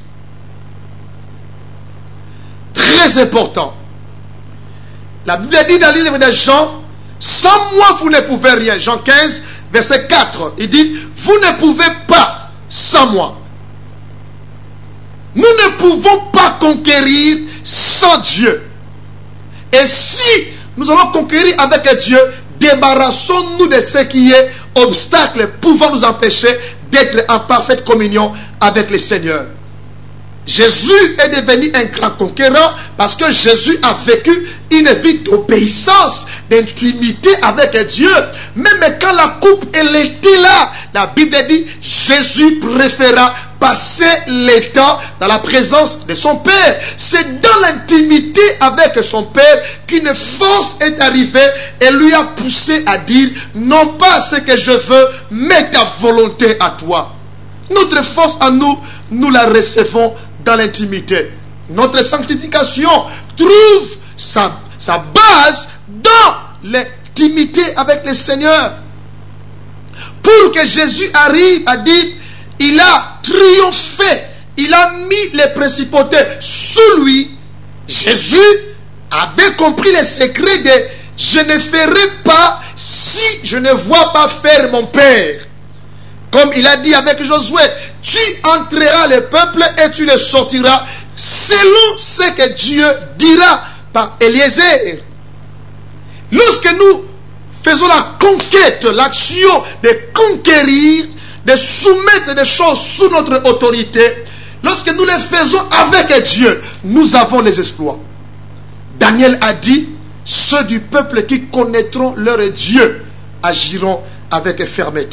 Très important. La Bible dit dans le livre de Jean, sans moi vous ne pouvez rien. Jean 15, verset 4, il dit, vous ne pouvez pas sans moi. Nous ne pouvons pas conquérir sans Dieu. Et si nous allons conquérir avec Dieu, débarrassons-nous de ce qui est obstacle pouvant nous empêcher d'être en parfaite communion avec le Seigneur. Jésus est devenu un grand conquérant parce que Jésus a vécu une vie d'obéissance, d'intimité avec Dieu. Même quand la coupe elle était là, la Bible dit Jésus préféra passer le temps dans la présence de son Père. C'est dans l'intimité avec son Père qu'une force est arrivée et lui a poussé à dire non pas ce que je veux, mais ta volonté à toi. Notre force en nous, nous la recevons dans l'intimité. Notre sanctification trouve sa base dans l'intimité avec le Seigneur. Pour que Jésus arrive à dire, il a triomphé, il a mis les principautés sous lui. Jésus avait compris le secret de je ne ferai pas si je ne vois pas faire mon Père. Comme il a dit avec Josué, tu entreras le peuple et tu le sortiras selon ce que Dieu dira par Eliezer. Lorsque nous faisons la conquête, l'action de conquérir, de soumettre des choses sous notre autorité, lorsque nous les faisons avec Dieu, nous avons les exploits. Daniel a dit, ceux du peuple qui connaîtront leur Dieu agiront avec fermeté.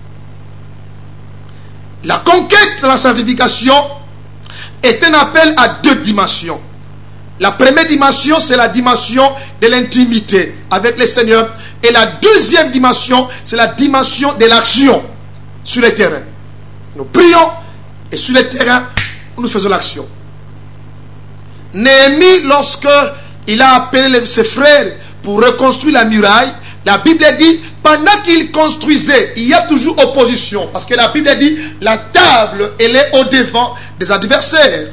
La conquête de la sanctification est un appel à deux dimensions. La première dimension, c'est la dimension de l'intimité avec le Seigneur. Et la deuxième dimension, c'est la dimension de l'action sur le terrain. Nous prions et sur le terrain, nous faisons l'action. Néhémie, lorsque il a appelé ses frères pour reconstruire la muraille, la Bible dit, pendant qu'il construisait, il y a toujours opposition. Parce que la Bible dit, la table, elle est au devant des adversaires.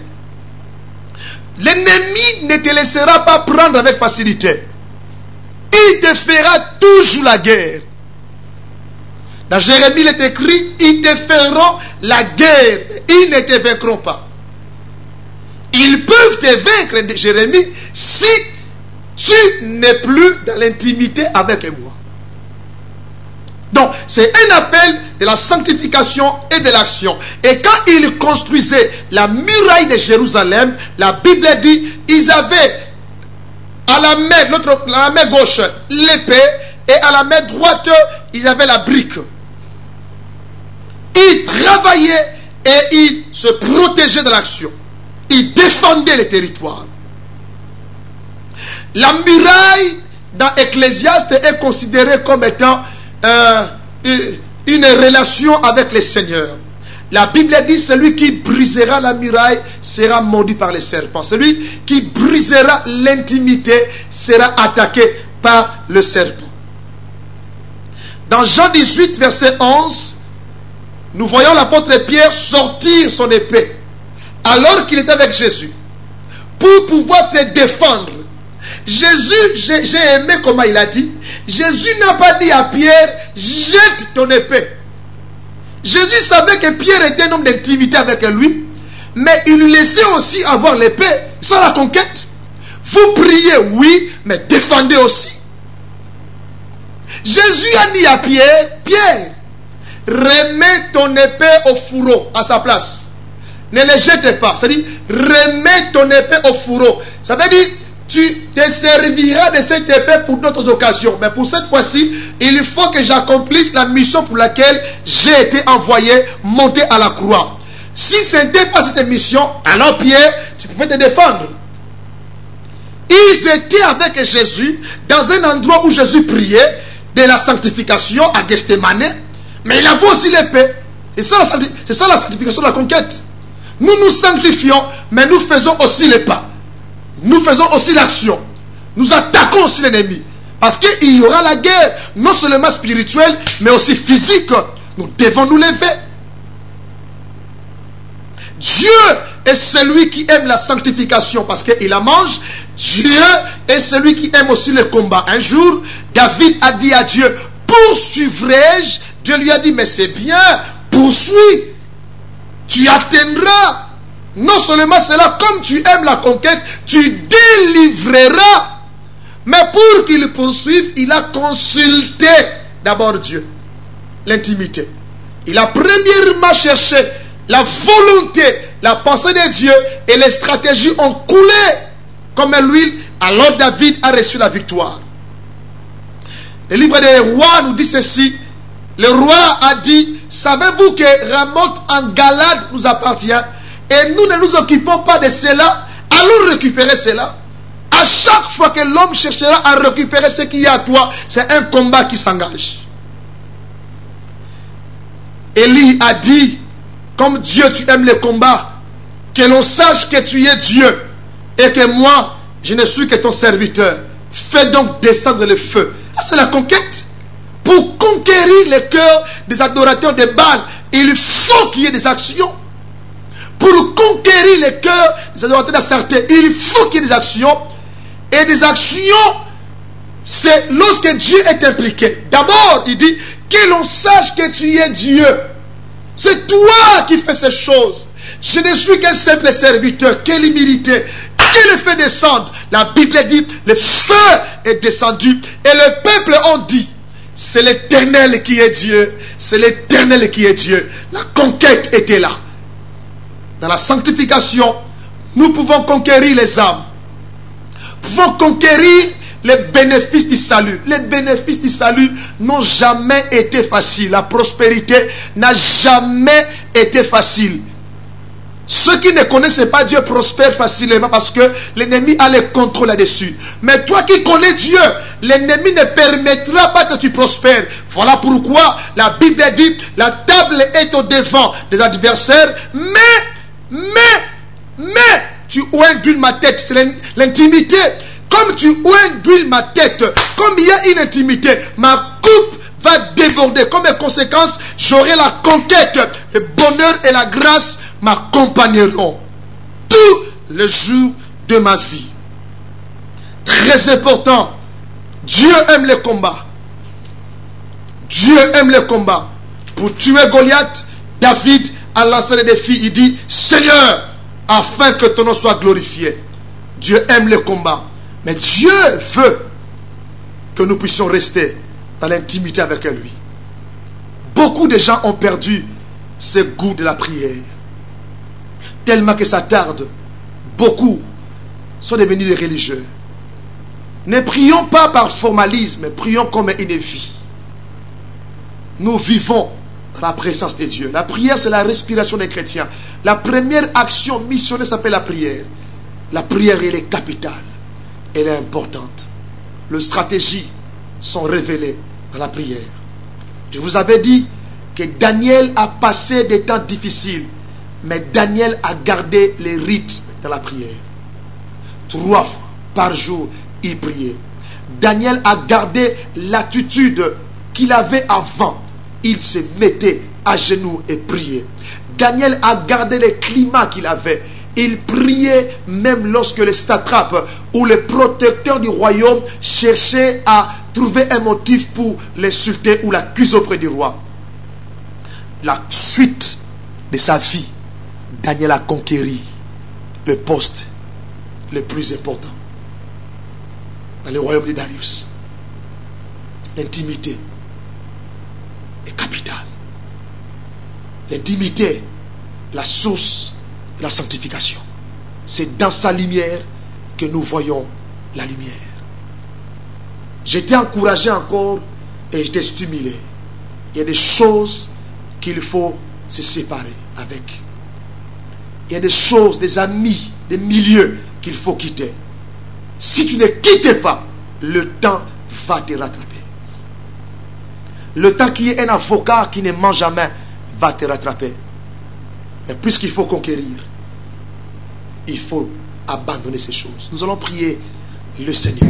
L'ennemi ne te laissera pas prendre avec facilité. Il te fera toujours la guerre. Dans Jérémie, il est écrit, ils te feront la guerre. Ils ne te vaincront pas. Ils peuvent te vaincre, Jérémie, si tu n'es plus dans l'intimité avec moi. Donc, c'est un appel de la sanctification et de l'action. Et quand ils construisaient la muraille de Jérusalem, la Bible dit, ils avaient à la main gauche l'épée et à la main droite, ils avaient la brique. Ils travaillaient et ils se protégeaient de l'action. Ils défendaient les territoires. La muraille dans Ecclésiaste est considérée comme étant une relation avec le Seigneur. La Bible dit, celui qui brisera la muraille sera maudit par les serpents. Celui qui brisera l'intimité sera attaqué par le serpent. Dans Jean 18, verset 11, nous voyons l'apôtre Pierre sortir son épée alors qu'il était avec Jésus pour pouvoir se défendre. Jésus, j'ai aimé comment il a dit. Jésus n'a pas dit à Pierre, jette ton épée. Jésus savait que Pierre était un homme d'intimité avec lui, mais il lui laissait aussi avoir l'épée. C'est la conquête. Vous priez, oui, mais défendez aussi. Jésus a dit à Pierre, Pierre, remets ton épée au fourreau à sa place. Ne le jette pas. C'est-à-dire, remets ton épée au fourreau. Ça veut dire, tu te serviras de cette épée pour d'autres occasions. Mais pour cette fois-ci, il faut que j'accomplisse la mission pour laquelle j'ai été envoyé, monter à la croix. Si ce n'était pas cette mission, alors Pierre, tu pouvais te défendre. Ils étaient avec Jésus dans un endroit où Jésus priait de la sanctification à Gethsémane, mais il avait aussi l'épée. C'est ça la sanctification de la conquête. Nous nous sanctifions, mais nous faisons aussi les pas. Nous faisons aussi l'action. Nous attaquons aussi l'ennemi. Parce qu'il y aura la guerre, non seulement spirituelle, mais aussi physique. Nous devons nous lever. Dieu est celui qui aime la sanctification parce qu'il la mange. Dieu est celui qui aime aussi le combat. Un jour, David a dit à Dieu, poursuivrai-je? Dieu lui a dit, mais c'est bien, poursuis. Tu atteindras. Non seulement cela, comme tu aimes la conquête, tu délivreras. Mais pour qu'il poursuive, il a consulté d'abord Dieu. L'intimité. Il a premièrement cherché la volonté, la pensée de Dieu, et les stratégies ont coulé comme l'huile. Alors David a reçu la victoire. Le livre des rois nous dit ceci. Le roi a dit, savez-vous que Ramoth en Galade nous appartient? Et nous ne nous occupons pas de cela. Allons récupérer cela. À chaque fois que l'homme cherchera à récupérer ce qu'il y a à toi, c'est un combat qui s'engage. Élie a dit, comme Dieu tu aimes le combat, que l'on sache que tu es Dieu et que moi, je ne suis que ton serviteur. Fais donc descendre le feu. C'est la conquête. Pour conquérir le cœur des adorateurs de Baal, il faut qu'il y ait des actions. Pour conquérir le cœur des adorateurs d'Astarté, il faut qu'il y ait des actions. Et des actions, c'est lorsque Dieu est impliqué. D'abord, il dit que l'on sache que tu es Dieu. C'est toi qui fais ces choses. Je ne suis qu'un simple serviteur. Quelle humilité. Qui le fait descendre? La Bible dit, le feu est descendu. Et le peuple ont dit, c'est l'Éternel qui est Dieu. C'est l'Éternel qui est Dieu. La conquête était là. Dans la sanctification, nous pouvons conquérir les âmes. vont conquérir les bénéfices du salut. Les bénéfices du salut n'ont jamais été faciles. La prospérité n'a jamais été facile. Ceux qui ne connaissaient pas Dieu prospèrent facilement parce que l'ennemi a le contrôle là-dessus. Mais toi qui connais Dieu, l'ennemi ne permettra pas que tu prospères. Voilà pourquoi la Bible dit, la table est au devant des adversaires, mais tu oins d'huile ma tête. C'est l'intimité. Comme tu oins d'huile ma tête, comme il y a une intimité, ma coupe va déborder. Comme conséquence, j'aurai la conquête. Le bonheur et la grâce m'accompagneront tous les jours de ma vie. Très important, Dieu aime le combat. Dieu aime le combat. Pour tuer Goliath, David a lancé le défi. Il dit, Seigneur, afin que ton nom soit glorifié. Dieu aime le combat. Mais Dieu veut que nous puissions rester dans l'intimité avec lui. Beaucoup de gens ont perdu ce goût de la prière. Tellement que ça tarde. Beaucoup sont devenus des religieux. Ne prions pas par formalisme, prions comme une vie. Nous vivons dans la présence de Dieu. La prière, c'est la respiration des chrétiens. La première action missionnaire s'appelle la prière. La prière, elle est capitale. Elle est importante. Les stratégies sont révélées dans la prière. Je vous avais dit que Daniel a passé des temps difficiles, mais Daniel a gardé les rythmes de la prière. 3 fois par jour, il priait. Daniel a gardé l'attitude qu'il avait avant. Il se mettait à genoux et priait. Daniel a gardé le climat qu'il avait. Il priait même lorsque les satrapes ou les protecteurs du royaume cherchaient à trouver un motif pour l'insulter ou l'accuser auprès du roi. La suite de sa vie, Daniel a conquéri le poste le plus important dans le royaume de Darius. L'intimité est capitale. L'intimité, la source de la sanctification. C'est dans sa lumière que nous voyons la lumière. J'étais encouragé encore et j'étais stimulé. Il y a des choses qu'il faut se séparer avec. Il y a des choses, des amis, des milieux qu'il faut quitter. Si tu ne quittes pas, le temps va te rattraper. Le temps qui est un avocat qui ne ment jamais va te rattraper. Mais puisqu'il faut conquérir, il faut abandonner ces choses. Nous allons prier le Seigneur,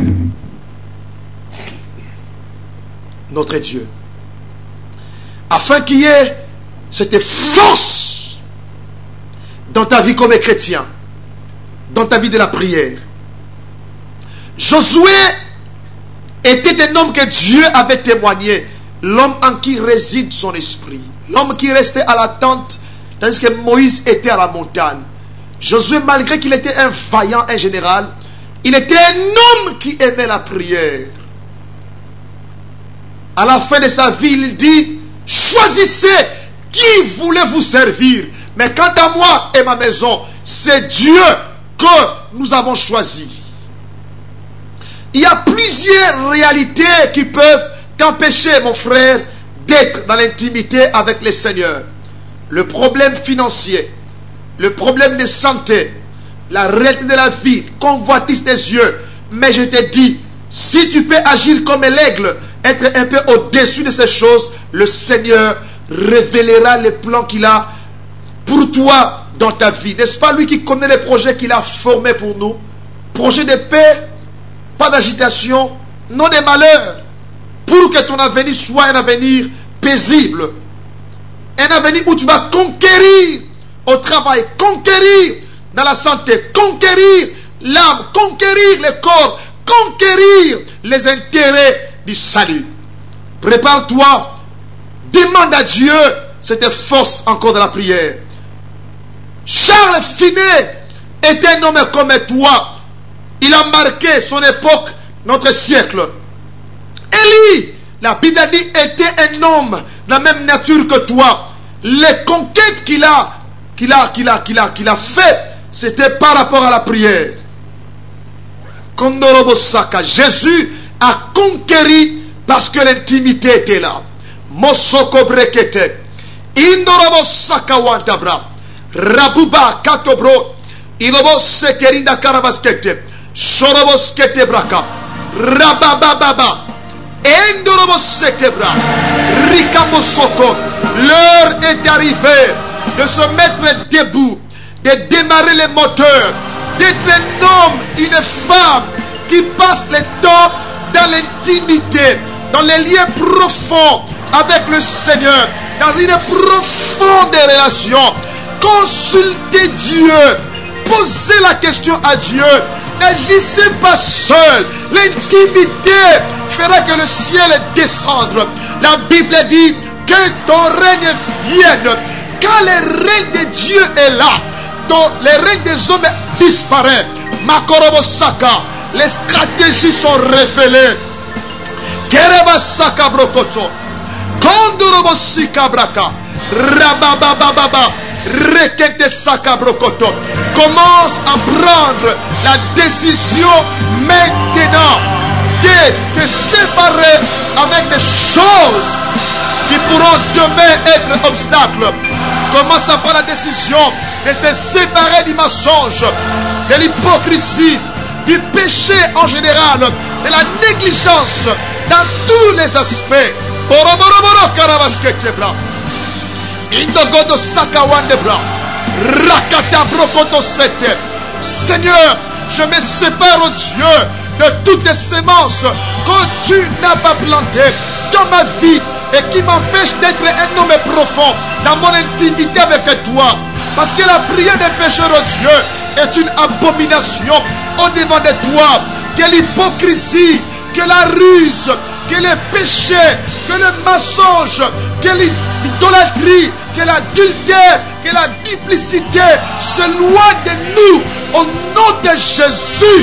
notre Dieu, afin qu'il y ait cette force dans ta vie comme chrétien, dans ta vie de la prière. Josué était un homme que Dieu avait témoigné, l'homme en qui réside son esprit, l'homme qui restait à la tente, tandis que Moïse était à la montagne. Josué, malgré qu'il était un vaillant, un général, il était un homme qui aimait la prière. À la fin de sa vie, il dit, choisissez qui voulait vous servir. Mais quant à moi et ma maison, c'est Dieu que nous avons choisi. Il y a plusieurs réalités qui peuvent t'empêcher, mon frère, d'être dans l'intimité avec le Seigneur. Le problème financier, le problème de santé, la réalité de la vie, convoitise des yeux. Mais je te dis, si tu peux agir comme l'aigle, être un peu au-dessus de ces choses, le Seigneur révélera les plans qu'il a pour toi dans ta vie. N'est-ce pas lui qui connaît les projets qu'il a formés pour nous? Projets de paix, pas d'agitation, non de malheur, pour que ton avenir soit un avenir paisible. Un avenir où tu vas conquérir au travail, conquérir dans la santé, conquérir l'âme, conquérir le corps, conquérir les intérêts du salut. Prépare-toi, demande à Dieu cette force encore de la prière. Charles Finet est un homme comme toi. Il a marqué son époque, notre siècle. Élie, la Bible a dit, était un homme de la même nature que toi. Les conquêtes qu'il a fait, c'était par rapport à la prière. Jésus a conquéri parce que l'intimité était là. Mosoko brekete. Indorobo saka wantabra. Rabuba katobro. Ilobo sekerinda karabaskete. Shorobo skete braka. Rabababa. Indorobo sekebra. Rikamosoko. L'heure est arrivée de se mettre debout, de démarrer les moteurs, d'être un homme, une femme qui passe le temps dans l'intimité, dans les liens profonds avec le Seigneur, dans une profonde relation. Consultez Dieu, posez la question à Dieu. N'agissez pas seul. L'intimité fera que le ciel descende. La Bible dit que ton règne vienne. Quand le règne de Dieu est là, le règne des hommes disparaît. Makorobosaka, les stratégies sont révélées. Kerebasaka brokoto, Kondorobosika braka, Rababababa, Rekete saka brokoto. Commence à prendre la décision maintenant de se séparer avec des choses qui pourront demain être obstacles. Commence à prendre la décision de se séparer du mensonge, de l'hypocrisie, du péché en général, de la négligence dans tous les aspects. Boroboroboro karabasketebra. Indogodo sakawandebra. Rakata brokoto sete. Seigneur, je me sépare, oh Dieu, de toutes les semences que tu n'as pas plantées dans ma vie et qui m'empêche d'être un homme profond dans mon intimité avec toi. Parce que la prière des pécheurs, oh Dieu, est une abomination au devant de toi. Que l'hypocrisie, que la ruse, que le péché, que le mensonge, que l'idolâtrie, que l'adultère, que la duplicité s'éloignent de nous au nom de Jésus.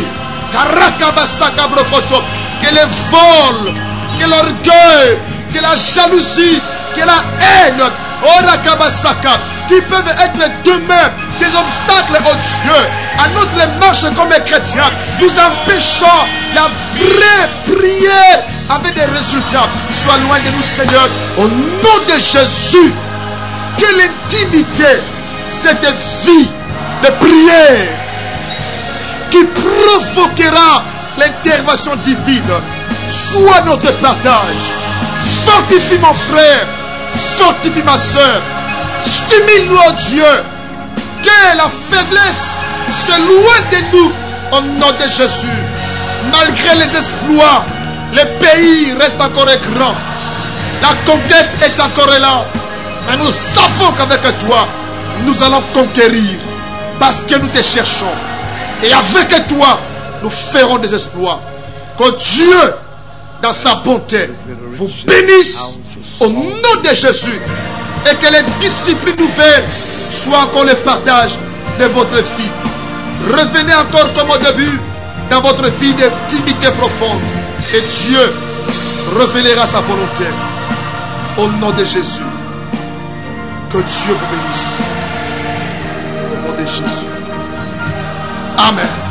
Que les vols, que l'orgueil, que la jalousie, que la haine, qui peuvent être demain des obstacles au Dieu à notre marche comme chrétiens, nous empêchons la vraie prière avec des résultats. Sois loin de nous, Seigneur, au nom de Jésus. Que l'intimité, cette vie de prière qui provoquera l'intervention divine, soit notre partage. Fortifie mon frère, fortifie ma soeur, stimule-nous, oh Dieu, que la faiblesse se loin de nous au nom de Jésus. Malgré les exploits, le pays reste encore grand. La conquête est encore là. Mais nous savons qu'avec toi, nous allons conquérir parce que nous te cherchons. Et avec toi, nous ferons des exploits. Que Dieu, dans sa bonté, vous bénisse au nom de Jésus. Et que les disciplines nouvelles soient encore le partage de votre vie. Revenez encore comme au début dans votre vie d'intimité profonde. Et Dieu révélera sa volonté. Au nom de Jésus. Que Dieu vous bénisse. Au nom de Jésus. Amen.